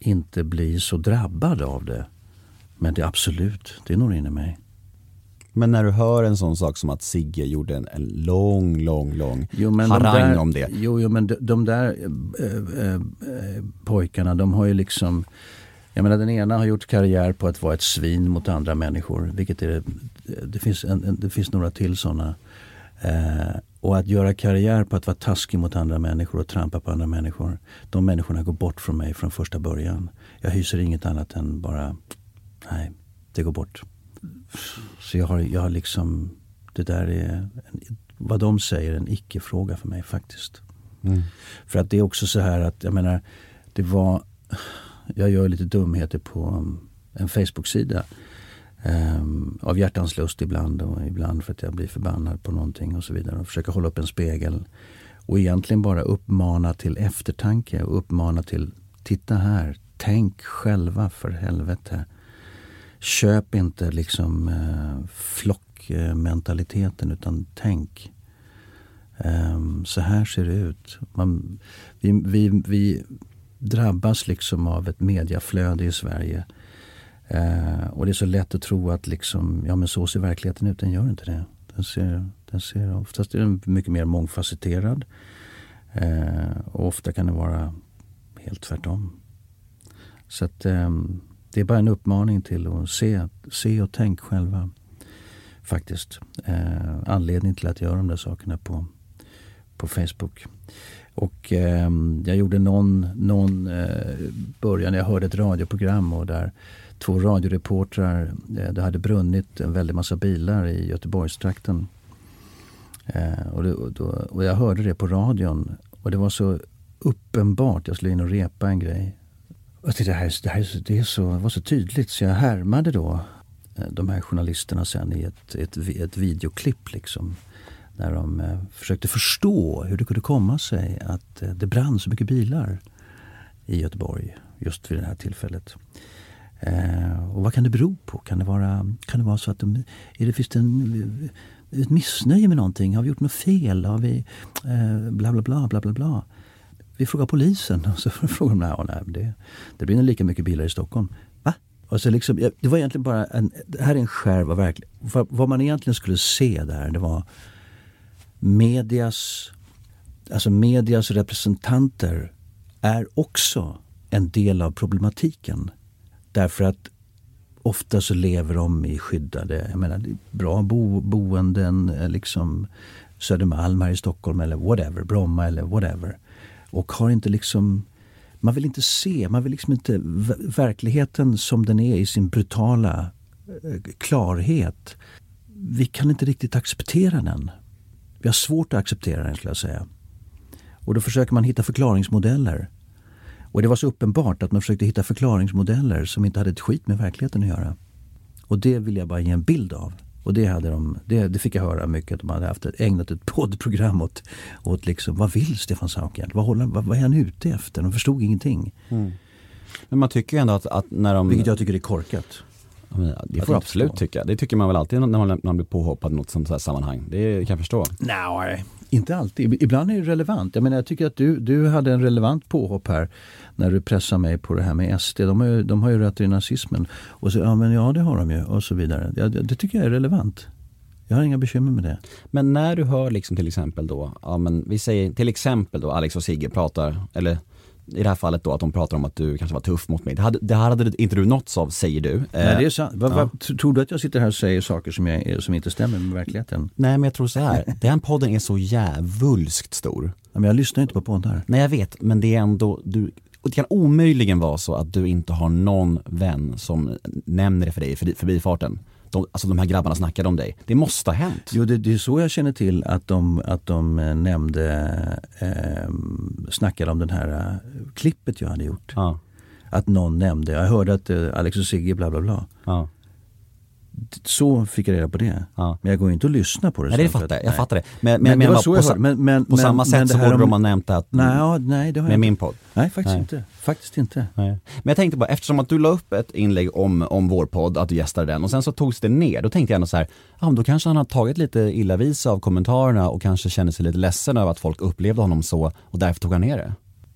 [SPEAKER 4] inte bli så drabbad av det. Men det är absolut, det når in i mig.
[SPEAKER 3] Men när du hör en sån sak som att Sigge gjorde en lång harang om det.
[SPEAKER 4] Jo, men de där pojkarna, de har ju liksom... Jag menar, den ena har gjort karriär på att vara ett svin mot andra människor. Vilket är det finns några till sådana. Och att göra karriär på att vara taskig mot andra människor och trampa på andra människor. De människorna går bort från mig från första början. Jag hyser inget annat än bara... Nej, det går bort. Så jag har liksom... Det där är... vad de säger en icke-fråga för mig faktiskt. För att det är också så här att, jag menar, det var... Jag gör lite dumheter på en Facebook-sida. Av hjärtans lust ibland och ibland för att jag blir förbannad på någonting och så vidare. Och försöker hålla upp en spegel. Och egentligen bara uppmana till eftertanke och uppmana till, titta här, tänk själva för helvete. Köp inte liksom flockmentaliteten utan tänk. Så här ser det ut. Vi drabbas liksom av ett mediaflöde i Sverige. Och det är så lätt att tro att liksom, ja men så ser verkligheten ut. Den gör inte det. Den ser oftast är den mycket mer mångfacetterad. Och ofta kan det vara helt tvärtom. Så att det är bara en uppmaning till att se och tänk själva. Faktiskt. Anledning till att göra de där sakerna på Facebook. Och jag gjorde någon början, jag hörde ett radioprogram och där 2 radioreportrar, det hade brunnit en väldig massa bilar i Göteborgstrakten. Och jag hörde det på radion och det var så uppenbart, jag skulle in och repa en grej. Och det var så tydligt så jag härmade då de här journalisterna sen i ett videoklipp liksom. När de försökte förstå hur det kunde komma sig att det brann så mycket bilar i Göteborg just vid det här tillfället. Och vad kan det bero på? Kan det vara så att finns det ett missnöje med någonting? Har vi gjort något fel? Har vi bla bla bla bla bla bla? Vi frågar polisen och så frågar de, nej, det blir lika mycket bilar i Stockholm. Va? Och så liksom, det var egentligen bara det här är en skärv av verkligen. Vad man egentligen skulle se där, det var medias representanter är också en del av problematiken. Därför att ofta så lever de i skyddade, jag menar, bra boenden, liksom Södermalm här i Stockholm eller whatever, Bromma eller whatever. Och har inte liksom, man vill liksom inte verkligheten som den är i sin brutala klarhet. Vi kan inte riktigt acceptera den. Vi har svårt att acceptera den, skulle jag säga. Och då försöker man hitta förklaringsmodeller. Och det var så uppenbart att man försökte hitta förklaringsmodeller som inte hade ett skit med verkligheten att göra. Och det vill jag bara ge en bild av. Och det fick jag höra mycket, att de hade ägnat ett poddprogram åt liksom, vad vill Stefan Saukjärd? Vad är han ute efter? De förstod ingenting.
[SPEAKER 3] Men man tycker ju ändå att när de...
[SPEAKER 4] Vilket jag tycker är korkat.
[SPEAKER 3] Det får absolut tycka. Det tycker man väl alltid när man blir påhoppad i något sånt här sammanhang. Det kan jag förstå.
[SPEAKER 4] Nej, inte alltid. Ibland är det relevant. Jag menar, jag tycker att du hade en relevant påhopp här när du pressar mig på det här med SD. De har ju rötter i nazismen. Och så, ja det har de ju. Och så vidare. Det tycker jag är relevant. Jag har inga bekymmer med det. Men
[SPEAKER 3] när du hör liksom till exempel då, vi säger till exempel då Alex och Sigge pratar, eller i det här fallet då att de pratar om att du kanske var tuff mot mig. Det hade inte du nåtts av, säger du.
[SPEAKER 4] Nej, det är sant. Tror du att jag sitter här och säger saker som inte stämmer med verkligheten?
[SPEAKER 3] Nej, men jag tror så här. Den podden är så jävulskt stor.
[SPEAKER 4] Men jag lyssnar inte på poddar.
[SPEAKER 3] Nej, jag vet. Men det är ändå... Och det kan omöjligen vara så att du inte har någon vän som nämner det för dig i förbifarten. De här grabbarna snackade om dig. Det måste ha hänt.
[SPEAKER 4] Jo, det är så jag känner till att de snackade om den här klippet jag hade gjort.
[SPEAKER 3] Ja.
[SPEAKER 4] Att någon nämnde, jag hörde att Alex och Sigge bla bla bla.
[SPEAKER 3] Ja.
[SPEAKER 4] Så fick jag reda på det. Ja. Men jag går inte att lyssna på det.
[SPEAKER 3] Nej, jag fattar det. Men
[SPEAKER 4] det var så jag hörde.
[SPEAKER 3] På samma sätt så borde de ha nämnt att...
[SPEAKER 4] Nej, det har
[SPEAKER 3] med min podd.
[SPEAKER 4] Nej, faktiskt inte.
[SPEAKER 3] Nej. Men jag tänkte bara, eftersom att du la upp ett inlägg om vår podd, att du gästade den, och sen så togs det ner, då tänkte jag ändå så här, då kanske han har tagit lite illa vis av kommentarerna och kanske känner sig lite ledsen över att folk upplevde honom så, och därför tog han ner det.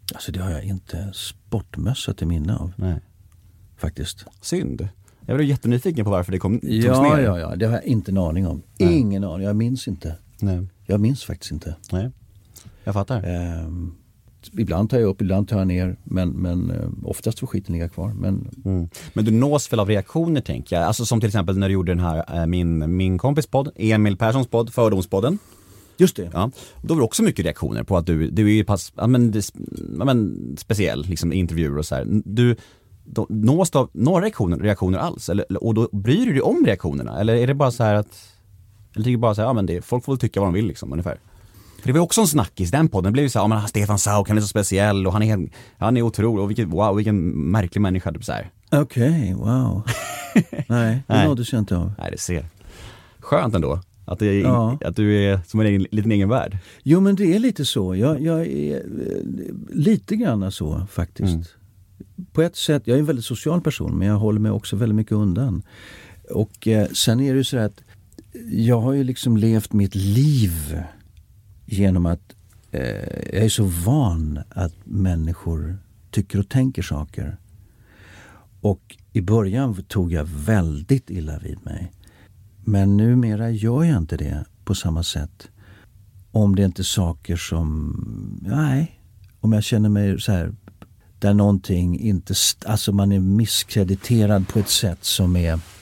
[SPEAKER 4] Alltså det har jag inte sportmössa till minne av.
[SPEAKER 3] Nej.
[SPEAKER 4] Faktiskt.
[SPEAKER 3] Synd. Jag var jättenyfiken på varför det togs ner.
[SPEAKER 4] Ja, det har jag inte en aning om. Nej. Ingen aning, jag minns inte.
[SPEAKER 3] Nej.
[SPEAKER 4] Jag minns faktiskt inte.
[SPEAKER 3] Nej, jag fattar.
[SPEAKER 4] Ibland tar jag upp, ibland tar jag ner. Men oftast får skiten ligga kvar.
[SPEAKER 3] Men du nås väl av reaktioner, tänker jag. Alltså som till exempel när du gjorde den här min kompis podd, Emil Perssons podd, Fördomspodden.
[SPEAKER 4] Just det.
[SPEAKER 3] Ja. Då var det också mycket reaktioner på att du är ju pass, speciell liksom, intervjuer och så här. Du nås av några reaktioner alls? Eller, och då bryr du dig om reaktionerna? Eller är det bara så här att, eller tycker bara så här, men folk får väl tycka vad de vill liksom, ungefär. För det var också en snackis, den podden blev ju så här, men Stefan Sauk, han är så speciell och han är otrolig och vilken märklig människa, typ så här.
[SPEAKER 4] Okej, wow. Nej, det nåddes jag inte av.
[SPEAKER 3] Nej, det ser. Skönt ändå. Att du är som en liten egen värld.
[SPEAKER 4] Jo, men det är lite så. Jag är lite grann så faktiskt. På ett sätt, jag är en väldigt social person, men jag håller mig också väldigt mycket undan. Och sen är det ju så att jag har ju liksom levt mitt liv genom att jag är så van att människor tycker och tänker saker. Och i början tog jag väldigt illa vid mig. Men numera gör jag inte det på samma sätt. Om det inte är saker som, om jag känner mig så här, där någonting inte, alltså man är misskrediterad på ett sätt som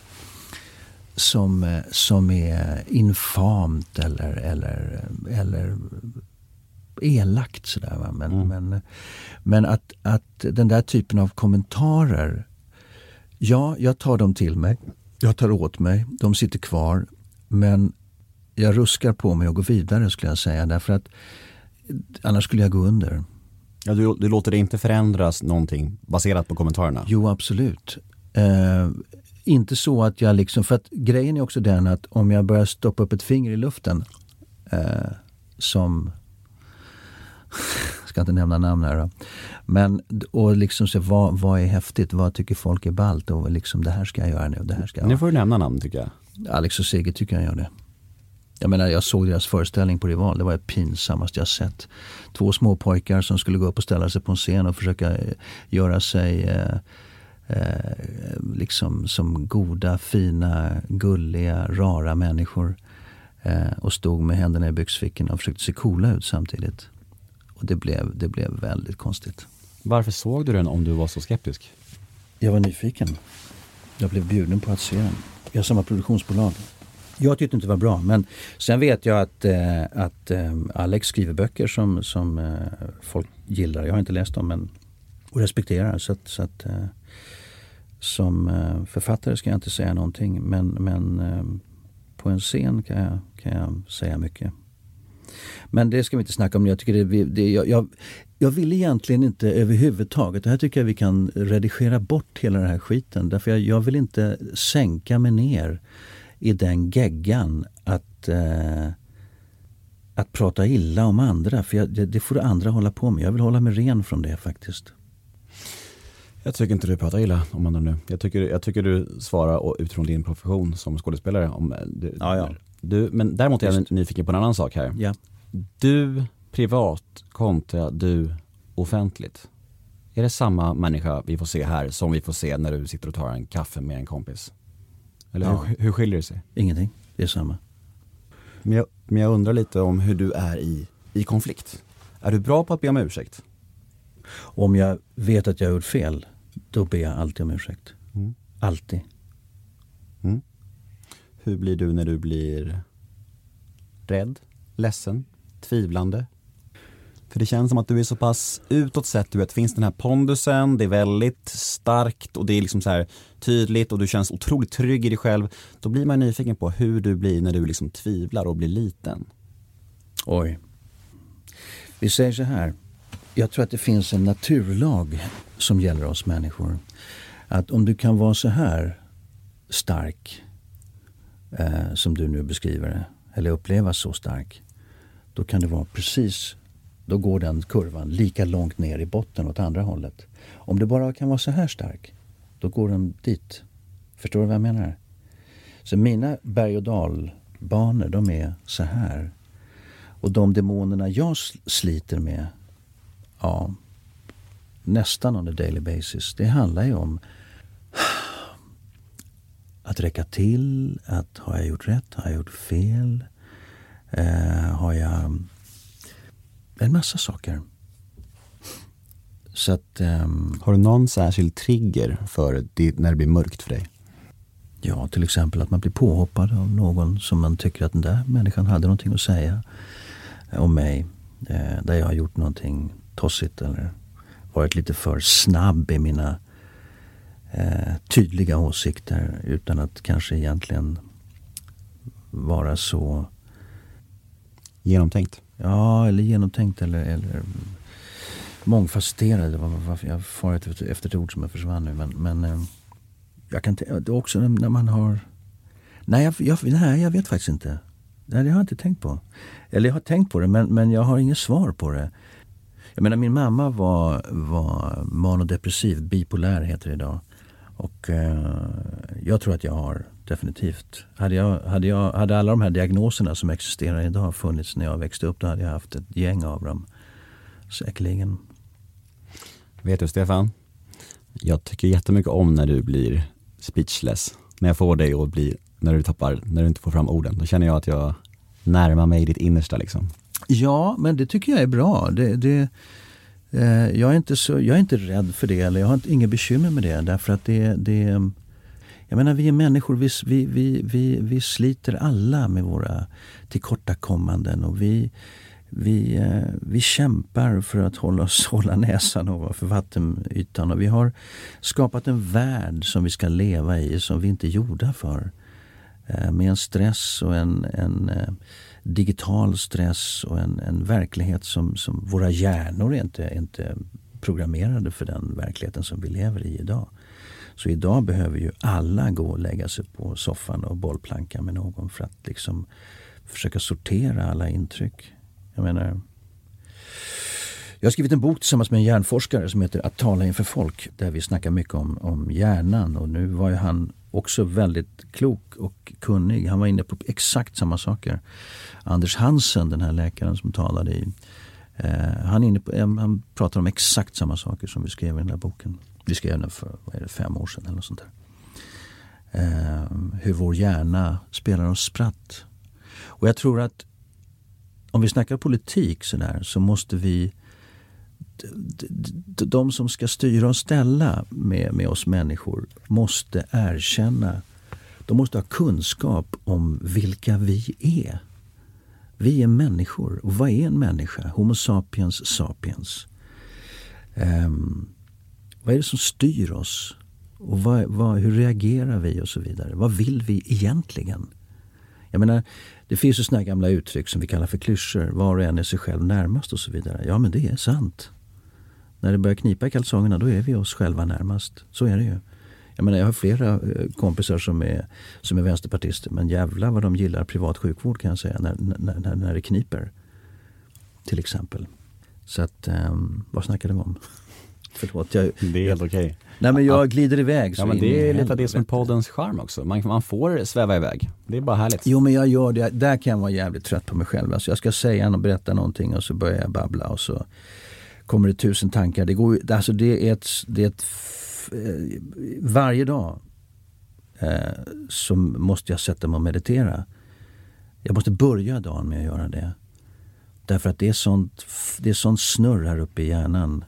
[SPEAKER 4] är infamt eller elakt sådär, va? Men att den där typen av kommentarer, jag tar dem till mig. Jag tar åt mig, de sitter kvar, men jag ruskar på mig och går vidare, skulle jag säga, därför att annars skulle jag gå under.
[SPEAKER 3] Ja, du låter det inte förändras någonting baserat på kommentarerna?
[SPEAKER 4] Jo, absolut. Inte så att jag liksom, för att grejen är också den att om jag börjar stoppa upp ett finger i luften, som jag ska inte nämna namn här då. Men, och liksom så, vad är häftigt, vad tycker folk är ballt, och liksom det här ska jag göra nu, det här ska jag.
[SPEAKER 3] Nu får du nämna namn, tycker jag.
[SPEAKER 4] Alex och Sigge tycker jag gör det. Jag menar, jag såg deras föreställning på Rival, det var det pinsammaste jag sett. 2 små pojkar som skulle gå upp och ställa sig på en scen och försöka göra sig liksom som goda, fina, gulliga, rara människor, och stod med händerna i byxfickorna och försökte se coola ut samtidigt. Och det blev väldigt konstigt.
[SPEAKER 3] Varför såg du den om du var så skeptisk?
[SPEAKER 4] Jag var nyfiken. Jag blev bjuden på att se den. Jag har samma produktionsbolag. Jag tyckte inte det var bra, men sen vet jag att Alex skriver böcker som folk gillar. Jag har inte läst dem, men och respekterar. Så att som författare ska jag inte säga någonting, men på en scen kan jag säga mycket. Men det ska vi inte snacka om. Jag tycker jag vill egentligen inte överhuvudtaget. Det här tycker jag vi kan redigera bort hela den här skiten. Därför jag vill inte sänka mig ner i den geggan att prata illa om andra. För det får andra hålla på med. Jag vill hålla mig ren från det faktiskt.
[SPEAKER 3] Jag tycker inte du pratar illa om andra nu. Jag tycker du svarar utifrån din profession som skådespelare. Men däremot är jag nyfiken på en annan sak här.
[SPEAKER 4] Ja.
[SPEAKER 3] Du privat kontra du offentligt. Är det samma människa vi får se här som vi får se när du sitter och tar en kaffe med en kompis? Eller hur skiljer det sig?
[SPEAKER 4] Ingenting, det är samma.
[SPEAKER 3] Men jag undrar lite om hur du är i konflikt. Är du bra på att be om ursäkt?
[SPEAKER 4] Om jag vet att jag har gjort fel, då ber jag alltid om ursäkt. Alltid.
[SPEAKER 3] Hur blir du när du blir rädd, ledsen, tvivlande? För det känns som att du är så pass utåt sett, du vet, finns den här pondusen, det är väldigt starkt och det är liksom så här tydligt och du känns otroligt trygg i dig själv. Då blir man nyfiken på hur du blir när du liksom tvivlar och blir liten.
[SPEAKER 4] Oj. Vi säger så här. Jag tror att det finns en naturlag som gäller oss människor. Att om du kan vara så här stark som du nu beskriver det, eller uppleva så stark, då kan det vara precis, då går den kurvan lika långt ner i botten åt andra hållet. Om du bara kan vara så här stark, då går den dit. Förstår du vad jag menar? Så mina berg- och dalbanor, de är så här. Och de demonerna jag sliter med, ja, nästan on a daily basis. Det handlar ju om att räcka till, att har jag gjort rätt, har jag gjort fel, har jag en massa saker. Så att,
[SPEAKER 3] har du någon särskild trigger för det, när det blir mörkt för dig?
[SPEAKER 4] Ja, till exempel att man blir påhoppad av någon som man tycker att den där människan hade någonting att säga om mig. Där jag har gjort någonting tossigt eller varit lite för snabb i mina tydliga åsikter utan att kanske egentligen vara så
[SPEAKER 3] genomtänkt.
[SPEAKER 4] Ja, eller genomtänkt eller mångfacetterad. Jag far efter ett ord som jag försvann nu. Men jag kan det också när man har... Nej, jag vet faktiskt inte. Nej, det har jag inte tänkt på. Eller jag har tänkt på det, men jag har inget svar på det. Jag menar, min mamma var manodepressiv, bipolär heter det idag. Och jag tror att jag har definitivt. Hade alla de här diagnoserna som existerar idag funnits när jag växte upp, då hade jag haft ett gäng av dem. Säkerligen.
[SPEAKER 3] Vet du, Stefan? Jag tycker jättemycket om när du blir speechless. När jag får dig att bli, när du inte får fram orden. Då känner jag att jag närmar mig ditt innersta liksom. Ja,
[SPEAKER 4] men det tycker jag är bra. Jag är inte rädd för det, eller jag har inget bekymmer med det, därför att jag menar, vi är människor, vi sliter alla med våra tillkortakommanden och vi kämpar för att hålla näsan ovanför vattenytan, och vi har skapat en värld som vi ska leva i som vi inte är gjorda för, med en stress och en digital stress och en verklighet som våra hjärnor är inte programmerade för, den verkligheten som vi lever i idag. Så idag behöver ju alla gå och lägga sig på soffan och bollplanka med någon för att liksom försöka sortera alla intryck. Jag menar, jag har skrivit en bok tillsammans med en hjärnforskare som heter Att tala inför folk, där vi snackar mycket om hjärnan, och nu var ju han också väldigt klok och kunnig. Han var inne på exakt samma saker. Anders Hansen, den här läkaren som talade han pratar om exakt samma saker som vi skrev i den här boken. Vi skrev den för 5 år sedan eller något sånt där. Hur vår hjärna spelar oss spratt. Och jag tror att om vi snackar politik så måste vi, de som ska styra och ställa med oss människor, måste erkänna, de måste ha kunskap om vilka vi är. Vi är människor. Och vad är en människa? Homo sapiens sapiens. Vad är det som styr oss? Och hur reagerar vi och så vidare? Vad vill vi egentligen? Jag menar, det finns ju såna gamla uttryck som vi kallar för klyschor. Var och en är sig själv närmast och så vidare. Ja, men det är sant. När det börjar knipa i kalsongerna, då är vi oss själva närmast. Så är det ju. Jag menar, jag har flera kompisar som är vänsterpartister, men jävla vad de gillar privat sjukvård, kan jag säga, när det kniper. Till exempel. Så att, vad snackar du om? Förlåt, det är helt okej. Nej, men jag glider iväg. Så
[SPEAKER 3] men det är lite av det som är poddens charm också. Man får sväva iväg. Det är bara härligt.
[SPEAKER 4] Jo, men jag gör det. Där kan jag vara jävligt trött på mig själv. Alltså, jag ska säga och berätta någonting och så börjar jag babbla och så kommer det 1000 tankar. Det är ett varje dag så måste jag sätta mig och meditera. Jag måste börja dagen med att göra det. Därför att det är sånt snurr här uppe i hjärnan.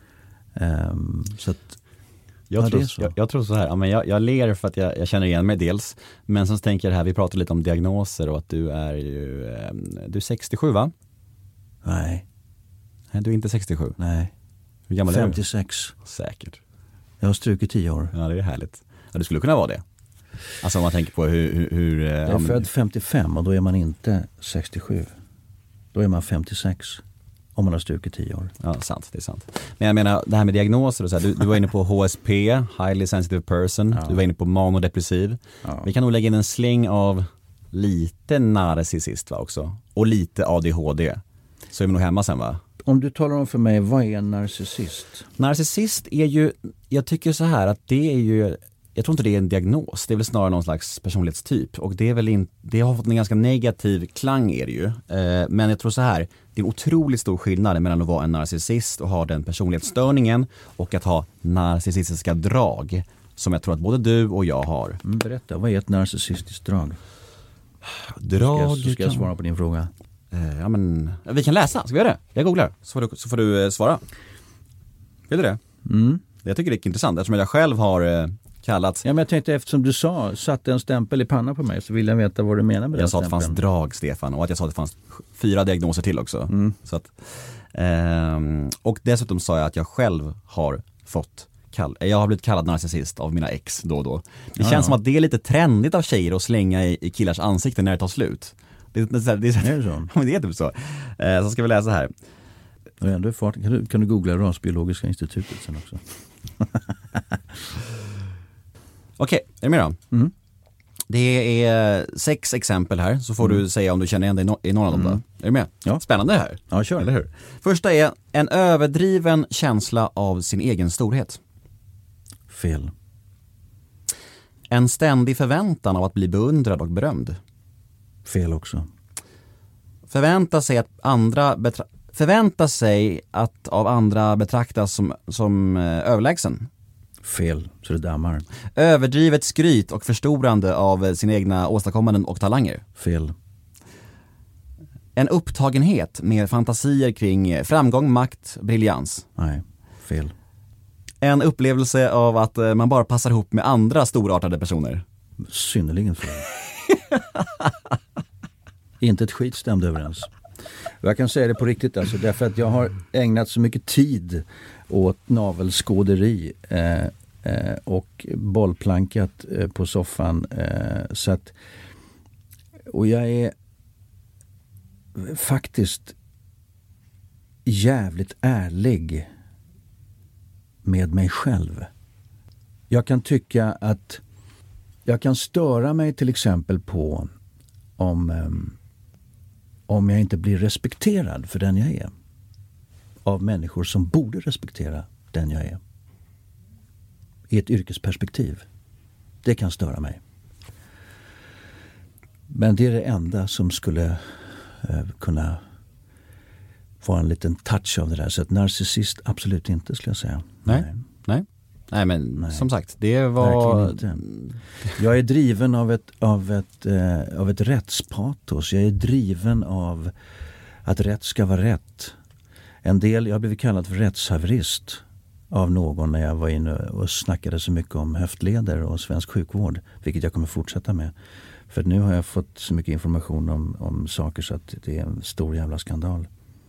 [SPEAKER 4] Så att,
[SPEAKER 3] jag tror så här. Ja, men jag ler för att jag känner igen mig dels. Men sen tänker jag det här, vi pratar lite om diagnoser och att du är 67, va?
[SPEAKER 4] Nej,
[SPEAKER 3] du är inte 67.
[SPEAKER 4] Nej.
[SPEAKER 3] Hur gammal
[SPEAKER 4] 56.
[SPEAKER 3] Är du? Säkert.
[SPEAKER 4] Jag har strukit 10 år.
[SPEAKER 3] Ja, det är härligt. Ja, det skulle kunna vara det. Alltså om man tänker på hur
[SPEAKER 4] jag är född 55 och då är man inte 67. Då är man 56. Om man har strukit 10 år.
[SPEAKER 3] Ja, sant, det är sant. Men jag menar, det här med diagnoser och så här, du var inne på HSP, Highly Sensitive Person. Ja. Du var inne på manodepressiv. Ja. Vi kan nog lägga in en släng av lite narcissist, va, också. Och lite ADHD. Så är vi nog hemma sen, va?
[SPEAKER 4] Om du talar om för mig, vad är en narcissist?
[SPEAKER 3] Narcissist är ju, jag tycker så här att det är ju, jag tror inte det är en diagnos, det är väl snarare någon slags personlighetstyp, och det är väl det har fått en ganska negativ klang är det ju. Men jag tror så här, det är en otroligt stor skillnad mellan att vara en narcissist och ha den personlighetsstörningen och att ha narcissistiska drag som jag tror att både du och jag har.
[SPEAKER 4] Berätta, vad är ett narcissistiskt drag? Ska jag svara på din fråga?
[SPEAKER 3] Ja, men vi kan läsa, ska vi göra det? Jag googlar, så får du svara. Vill du det? Jag tycker det är intressant eftersom jag själv har kallats.
[SPEAKER 4] Ja, men jag tänkte, eftersom du satte en stämpel i pannan på mig, så vill jag veta vad du menar med den
[SPEAKER 3] Jag sa att det
[SPEAKER 4] stämpeln.
[SPEAKER 3] fanns drag, Stefan, och att jag sa att det fanns 4 diagnoser till också. Så att, och dessutom sa jag att jag själv har jag har blivit kallad narcissist av mina ex då och då. Det känns som att det är lite trendigt av tjejer att slänga i killars ansikten när det tar slut. Det är så. Men det är typ så. Så ska vi läsa här.
[SPEAKER 4] Och ändå kan du googla Rasbiologiska institutet sen också.
[SPEAKER 3] Okej, är du med då? Det är 6 exempel här, så får du säga om du känner igen dig i någon av dem då. Är du med?
[SPEAKER 4] Ja.
[SPEAKER 3] Spännande här.
[SPEAKER 4] Ja, kör.
[SPEAKER 3] Eller hur? Första är en överdriven känsla av sin egen storhet.
[SPEAKER 4] Fel.
[SPEAKER 3] En ständig förväntan av att bli beundrad och berömd.
[SPEAKER 4] Fel också.
[SPEAKER 3] Förvänta sig att av andra betraktas som överlägsen.
[SPEAKER 4] Fel, så det dammar.
[SPEAKER 3] Överdrivet skryt och förstorande av sina egna åstadkommanden och talanger.
[SPEAKER 4] Fel.
[SPEAKER 3] En upptagenhet med fantasier kring framgång, makt, briljans.
[SPEAKER 4] Nej, fel.
[SPEAKER 3] En upplevelse av att man bara passar ihop med andra storartade personer.
[SPEAKER 4] Synnerligen fel. Inte ett skit stämde överens. Jag kan säga det på riktigt alltså, därför att jag har ägnat så mycket tid åt navelskåderi och bollplankat på soffan, så att, och jag är faktiskt jävligt ärlig med mig själv. Jag kan tycka att jag kan störa mig till exempel på om jag inte blir respekterad för den jag är av människor som borde respektera den jag är i ett yrkesperspektiv. Det kan störa mig. Men det är det enda som skulle kunna vara en liten touch av det där. Så att narcissist absolut inte, skulle jag säga.
[SPEAKER 3] Nej, men som sagt, det var...
[SPEAKER 4] Jag är driven av ett rättspatos. Jag är driven av att rätt ska vara rätt. Jag har blivit kallad för rättshaverist av någon när jag var inne och snackade så mycket om höftleder och svensk sjukvård, vilket jag kommer fortsätta med. För nu har jag fått så mycket information om saker så att det är en stor jävla skandal.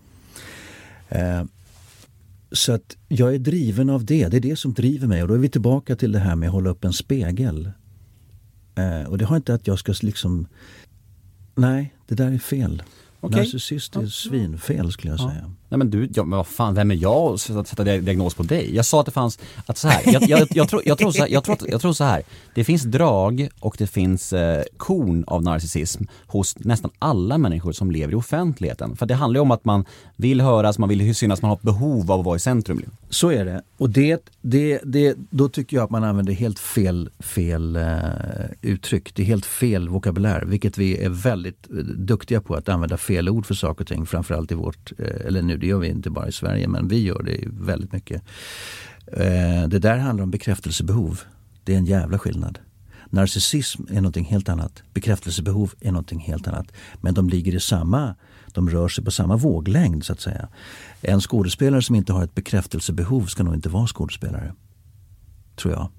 [SPEAKER 4] Så att jag är driven av det. Det är det som driver mig. Och då är vi tillbaka till det här med att hålla upp en spegel. Och det har inte att jag ska liksom... Nej, det där är fel. Okay. Narcissist är svinfel, skulle jag säga.
[SPEAKER 3] Nej, men men vad fan, vem är jag att sätta diagnos på dig? Jag sa att det fanns, att så här, jag tror så här, det finns drag och det finns korn av narcissism hos nästan alla människor som lever i offentligheten. För det handlar ju om att man vill höras, man vill synas, man har ett behov av att vara i centrum.
[SPEAKER 4] Så är det. Och då tycker jag att man använder helt fel uttryck. Det är helt fel vokabulär, vilket vi är väldigt duktiga på, att använda fel ord för saker och ting, framförallt i vårt, eller nu, det gör vi inte bara i Sverige, men vi gör det väldigt mycket. Det där handlar om bekräftelsebehov. Det är en jävla skillnad. Narcissism är någonting helt annat. Bekräftelsebehov är någonting helt annat. Men de rör sig på samma våglängd, så att säga. En skådespelare som inte har ett bekräftelsebehov ska nog inte vara skådespelare, tror jag.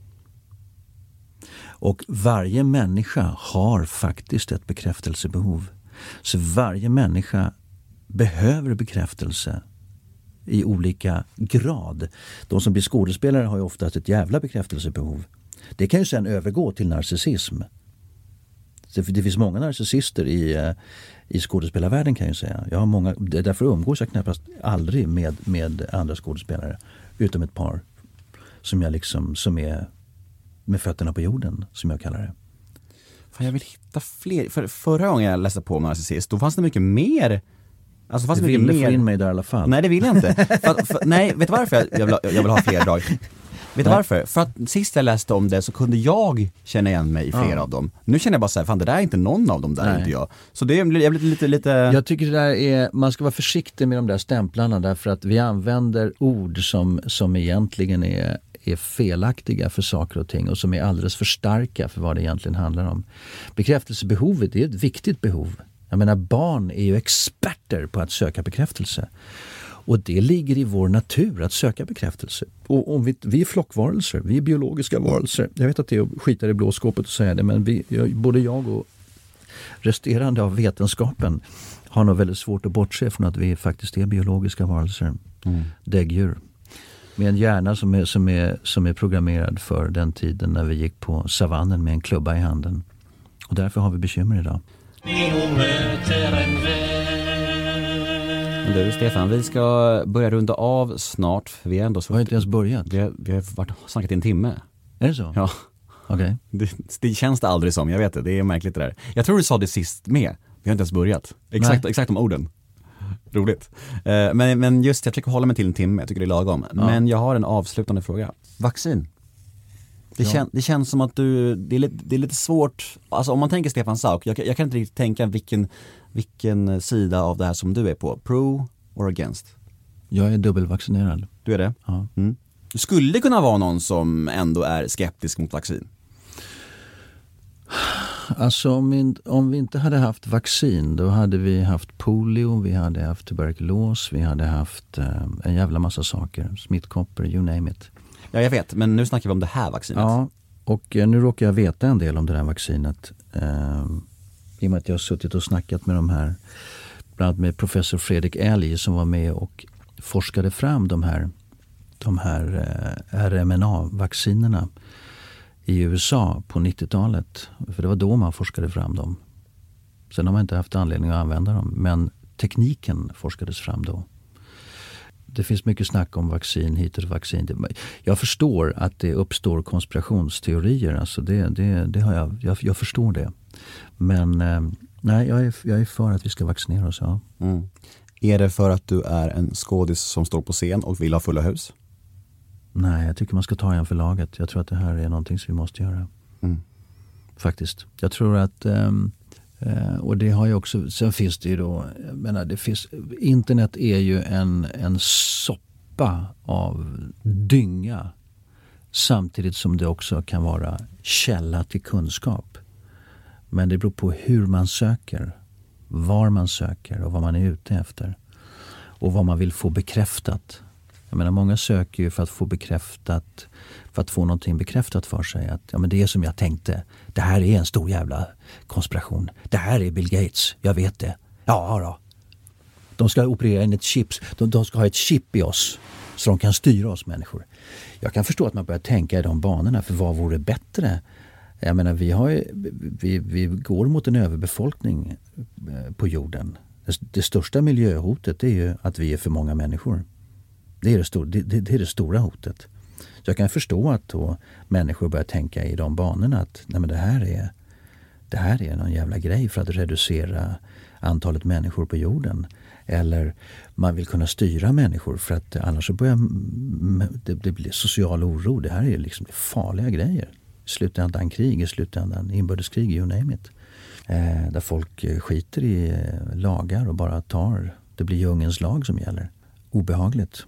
[SPEAKER 4] Och varje människa har faktiskt ett bekräftelsebehov. Så varje människa behöver bekräftelse i olika grad. De som blir skådespelare har ju oftast ett jävla bekräftelsebehov. Det kan ju sedan övergå till narcissism. Det finns många narcissister i skådespelarvärlden, kan jag säga. Jag har många, därför umgås jag knappast aldrig med andra skådespelare, utom ett par som är med fötterna på jorden, som jag kallar det.
[SPEAKER 3] Fan, jag vill hitta fler. Förra gången jag läste på om narcissist, då fanns det mycket mer. Alltså,
[SPEAKER 4] du ville få in mig där i alla fall.
[SPEAKER 3] Nej, det vill jag inte. Nej, vet du varför jag vill ha fler drag? Vet du varför? För att sist jag läste om det så kunde jag känna igen mig i flera av dem. Nu känner jag bara så här, fan det där är inte någon av dem där,
[SPEAKER 4] Nej.
[SPEAKER 3] inte jag. Så det är lite...
[SPEAKER 4] Jag tycker det där är, man ska vara försiktig med de där stämplarna därför att vi använder ord som egentligen är felaktiga för saker och ting och som är alldeles för starka för vad det egentligen handlar om. Bekräftelsebehovet är ett viktigt behov. Jag menar, barn är ju experter på att söka bekräftelse. Och det ligger i vår natur att söka bekräftelse. Och om vi är flockvarelser, vi är biologiska varelser. Jag vet att det är att skita i blåskåpet och säga det, men både jag och resterande av vetenskapen har nog väldigt svårt att bortse från att vi faktiskt är biologiska varelser. Däggdjur. Med en hjärna som är programmerad för den tiden när vi gick på savannen med en klubba i handen. Och därför har vi bekymmer idag.
[SPEAKER 3] Du Stefan, vi ska börja runda av snart. För vi är ändå så...
[SPEAKER 4] Vi har inte ens börjat.
[SPEAKER 3] Vi har varit snackat i en timme.
[SPEAKER 4] Är det så?
[SPEAKER 3] Ja.
[SPEAKER 4] Okej.
[SPEAKER 3] Det känns det aldrig som, jag vet det. Det är märkligt det där. Jag tror du sa det sist med. Vi har inte ens börjat. Exakt de orden. Roligt. Men just, jag försöker hålla mig till en timme. Jag tycker det är lagom. Ja. Men jag har en avslutande fråga. Vaccin. Det känns som att det är lite svårt. Alltså om man tänker Stefan Sauk, jag kan inte riktigt tänka vilken sida av det här som du är på. Pro or against?
[SPEAKER 4] Jag är dubbelvaccinerad.
[SPEAKER 3] Du är det?
[SPEAKER 4] Ja.
[SPEAKER 3] Mm. Du skulle kunna vara någon som ändå är skeptisk mot vaccin.
[SPEAKER 4] Alltså om vi inte hade haft vaccin, då hade vi haft polio, vi hade haft tuberkulos, vi hade haft en jävla massa saker. Smittkoppor, you name it.
[SPEAKER 3] Ja, jag vet, men nu snackar vi om det här vaccinet.
[SPEAKER 4] Ja, och nu råkar jag veta en del om det här vaccinet. I och med att jag har suttit och snackat med de här, bland annat med professor Fredrik Elg som var med och forskade fram de här RMNA-vaccinerna i USA på 90-talet. För det var då man forskade fram dem. Sen har man inte haft anledning att använda dem, men tekniken forskades fram då. Det finns mycket snack om vaccin hit och vaccin. Jag förstår att det uppstår konspirationsteorier. Alltså det har jag förstår det. Men nej, jag är för att vi ska vaccinera oss. Ja.
[SPEAKER 3] Mm. Är det för att du är en skådis som står på scen och vill ha fulla hus?
[SPEAKER 4] Nej, jag tycker man ska ta en för laget. Jag tror att det här är någonting som vi måste göra. Faktiskt. Jag tror att och det har ju också, sen finns det ju då, jag menar, internet är ju en soppa av dynga samtidigt som det också kan vara källa till kunskap. Men det beror på hur man söker, var man söker och vad man är ute efter och vad man vill få bekräftat. Jag menar, många söker ju för att få bekräftat, för att få någonting bekräftat för sig. Att ja, men det är som jag tänkte. Det här är en stor jävla konspiration. Det här är Bill Gates. Jag vet det. Ja då. De ska operera in ett chip. De ska ha ett chip i oss så de kan styra oss människor. Jag kan förstå att man börjar tänka i de banorna. För vad vore bättre? Jag menar, vi går mot en överbefolkning på jorden. Det största miljöhotet är ju att vi är för många människor. Det är det stora hotet. Så jag kan förstå att då människor börjar tänka i de banorna att nej, men det här är någon jävla grej för att reducera antalet människor på jorden. Eller man vill kunna styra människor för att annars så börjar det bli social oro. Det här är liksom farliga grejer. I slutändan krig, i slutändan inbördeskrig, you name it. Där folk skiter i lagar och bara det blir djungelns lag som gäller. Obehagligt.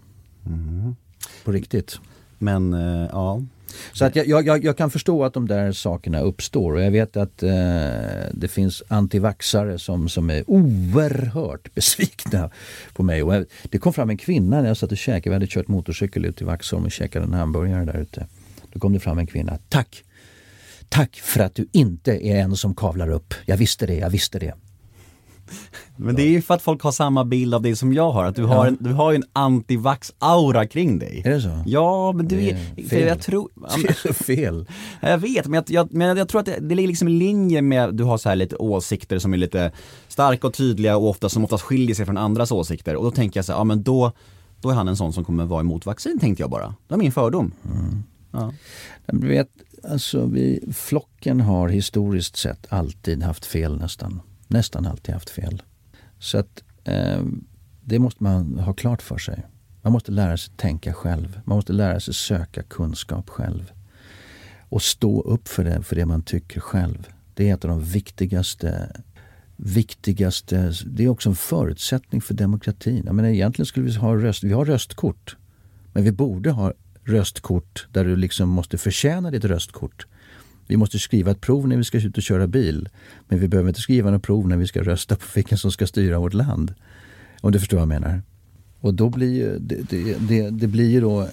[SPEAKER 4] På riktigt.
[SPEAKER 3] Men ja.
[SPEAKER 4] Så att jag kan förstå att de där sakerna uppstår. Och jag vet att det finns antivaxare som är oerhört besvikna på mig. Och det kom fram en kvinna när jag satt och käkade. Vi hade kört motorcykel ut till Vaxholm och käkade en hamburgare där ute. Då kom det fram en kvinna. Tack för att du inte är en som kavlar upp. Jag visste det.
[SPEAKER 3] Men det är ju för att folk har samma bild av dig som jag har. Att du har ju en antivax-aura kring dig.
[SPEAKER 4] Är det så?
[SPEAKER 3] Ja, men du är fel. Jag tror...
[SPEAKER 4] Det är fel.
[SPEAKER 3] Jag vet, men jag tror att det ligger liksom i linje med att du har så här lite åsikter som är lite starka och tydliga och som oftast skiljer sig från andras åsikter. Och då tänker jag så här, ja men då är han en sån som kommer vara emot vaccin, tänkte jag bara. Det är min fördom. Ja.
[SPEAKER 4] Du vet, alltså flocken har historiskt sett alltid haft fel nästan alltid haft fel. Så att det måste man ha klart för sig. Man måste lära sig tänka själv. Man måste lära sig söka kunskap själv. Och stå upp för det man tycker själv. Det är ett av de viktigaste. Det är också en förutsättning för demokratin. Jag menar, egentligen skulle vi ha vi har röstkort. Men vi borde ha röstkort där du liksom måste förtjäna ditt röstkort. Vi måste skriva ett prov när vi ska ut och köra bil. Men vi behöver inte skriva något prov när vi ska rösta på vilken som ska styra vårt land. Om du förstår vad jag menar. Och då blir det blir ju då...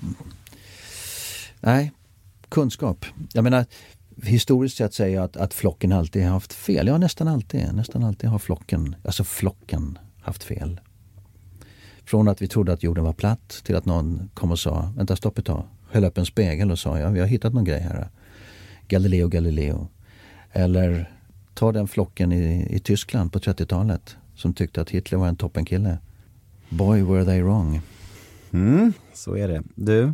[SPEAKER 4] Nej, kunskap. Jag menar, historiskt sett säger jag att flocken alltid har haft fel. Ja, nästan alltid har flocken haft fel. Från att vi trodde att jorden var platt till att någon kom och sa, vänta, stopp ett tag, höll upp en spegel och sa, ja, vi har hittat någon grej här. Galileo. Eller ta den flocken i Tyskland på 30-talet som tyckte att Hitler var en toppenkille. Boy, were they wrong.
[SPEAKER 3] Så är det. Du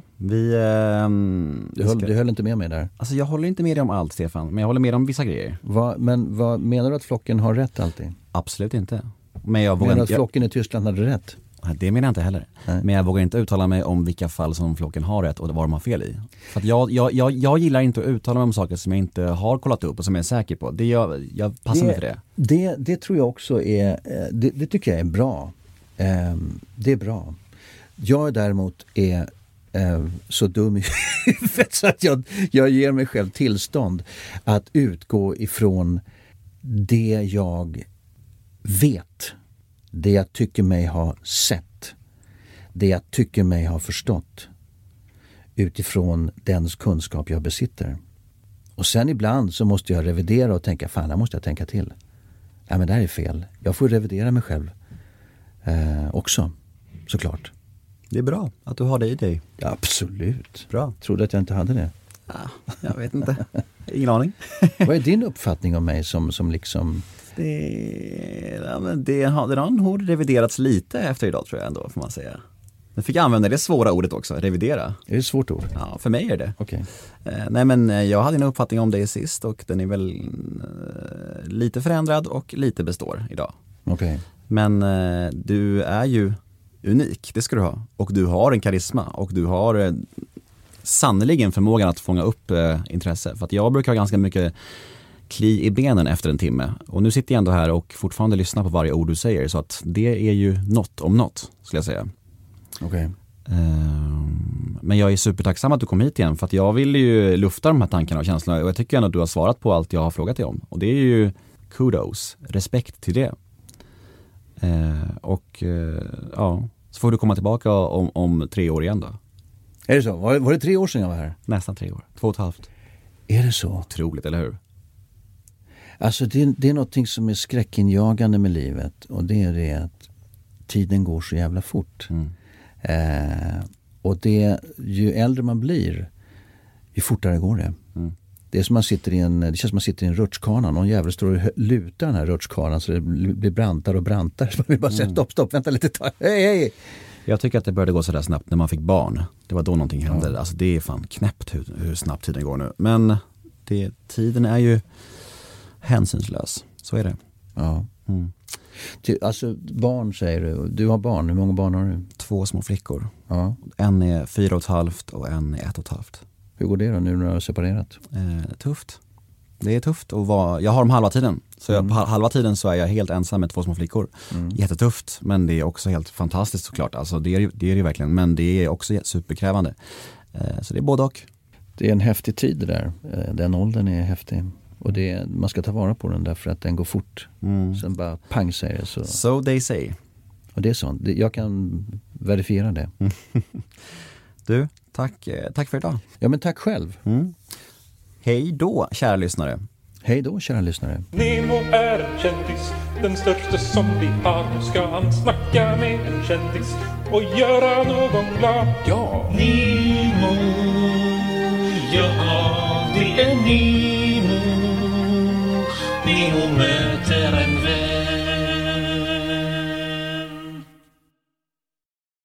[SPEAKER 4] höll inte med mig där.
[SPEAKER 3] Alltså jag håller inte med dig om allt, Stefan, men jag håller med om vissa grejer.
[SPEAKER 4] Men vad menar du att flocken har rätt alltid?
[SPEAKER 3] Absolut inte. Men
[SPEAKER 4] menar du att flocken i Tyskland hade rätt?
[SPEAKER 3] Det menar jag inte heller. Nej. Men jag vågar inte uttala mig om vilka fall som flocken har rätt och vad de har fel i. För att jag gillar inte att uttala mig om saker som jag inte har kollat upp och som jag är säker på. Jag passar mig för det.
[SPEAKER 4] Det tror jag också är, det tycker jag är bra. Det är bra. Jag däremot är så dum i huvudet så att jag ger mig själv tillstånd att utgå ifrån det jag vet. Det jag tycker mig ha sett. Det jag tycker mig ha förstått. Utifrån den kunskap jag besitter. Och sen ibland så måste jag revidera och tänka, fan, här måste jag tänka till. Ja, men det här är fel. Jag får revidera mig själv också, såklart.
[SPEAKER 3] Det är bra att du har det i dig.
[SPEAKER 4] Ja, absolut.
[SPEAKER 3] Bra.
[SPEAKER 4] Trodde att jag inte hade det.
[SPEAKER 3] Ja, jag vet inte. Ingen aning.
[SPEAKER 4] Vad är din uppfattning om mig som liksom...
[SPEAKER 3] Det har nog reviderats lite efter idag, tror jag ändå, får man säga. Men fick jag använda det svåra ordet också, revidera.
[SPEAKER 4] Är det ett svårt ord?
[SPEAKER 3] Ja, för mig är det.
[SPEAKER 4] Okay.
[SPEAKER 3] Nej, men jag hade en uppfattning om det sist och den är väl lite förändrad och lite består idag.
[SPEAKER 4] Okay.
[SPEAKER 3] Men du är ju unik, det ska du ha. Och du har en karisma och du har sannoliken förmågan att fånga upp intresse. För att jag brukar ha ganska mycket kli i benen efter en timme. Och nu sitter jag ändå här och fortfarande lyssnar på varje ord du säger. Så att det är ju något om något, skulle jag säga.
[SPEAKER 4] Okej.
[SPEAKER 3] Men jag är supertacksam att du kom hit igen. För att jag vill ju lufta de här tankarna och känslorna. Och jag tycker ändå att du har svarat på allt jag har frågat dig om. Och det är ju kudos, respekt till det. Ja, så får du komma tillbaka om 3 år igen då.
[SPEAKER 4] Är det så? Var det 3 år sedan jag var här?
[SPEAKER 3] Nästan 3 år, 2,5.
[SPEAKER 4] Är det så?
[SPEAKER 3] Otroligt, eller hur?
[SPEAKER 4] Alltså det är någonting som är skräckinjagande med livet. Och det är det att tiden går så jävla fort. Och ju äldre man blir, ju fortare går det. Det är som det känns som man sitter i en rutschkana. Någon jävel står och lutar den här rutschkanan så det blir brantare och brantare. Så man vill bara säga stopp, vänta lite tag. Hej!
[SPEAKER 3] Jag tycker att det började gå så där snabbt när man fick barn. Det var då någonting hände. Alltså det är fan knäppt hur snabbt tiden går nu. Men tiden är ju hänsynslös. Så är det.
[SPEAKER 4] Ja. Alltså barn säger du. Du har barn. Hur många barn har du?
[SPEAKER 3] 2 små flickor.
[SPEAKER 4] Ja.
[SPEAKER 3] En är 4,5 och en är 1,5.
[SPEAKER 4] Hur går det då nu när du har separerat?
[SPEAKER 3] Tufft. Det är tufft att vara... Jag har dem halva tiden. Så på halva tiden så är jag helt ensam med 2 små flickor. Jättetufft, men det är också helt fantastiskt såklart. Alltså det är ju verkligen. Men det är också superkrävande. Så det är både och.
[SPEAKER 4] Det är en häftig tid det där. Den åldern är häftig. Och man ska ta vara på den därför att den går fort. Sen bara pang säger det så.
[SPEAKER 3] So they say.
[SPEAKER 4] Och det är sånt. Jag kan verifiera det.
[SPEAKER 3] Du, tack för idag.
[SPEAKER 4] Ja, men tack själv.
[SPEAKER 3] Hej då, kära lyssnare.
[SPEAKER 4] Hej då, kära lyssnare.
[SPEAKER 2] Nemo är en kändis, den största som vi har. Nu ska han snacka med en kändis och göra någon glad. Ja, Nemo, ja, det är Nemo.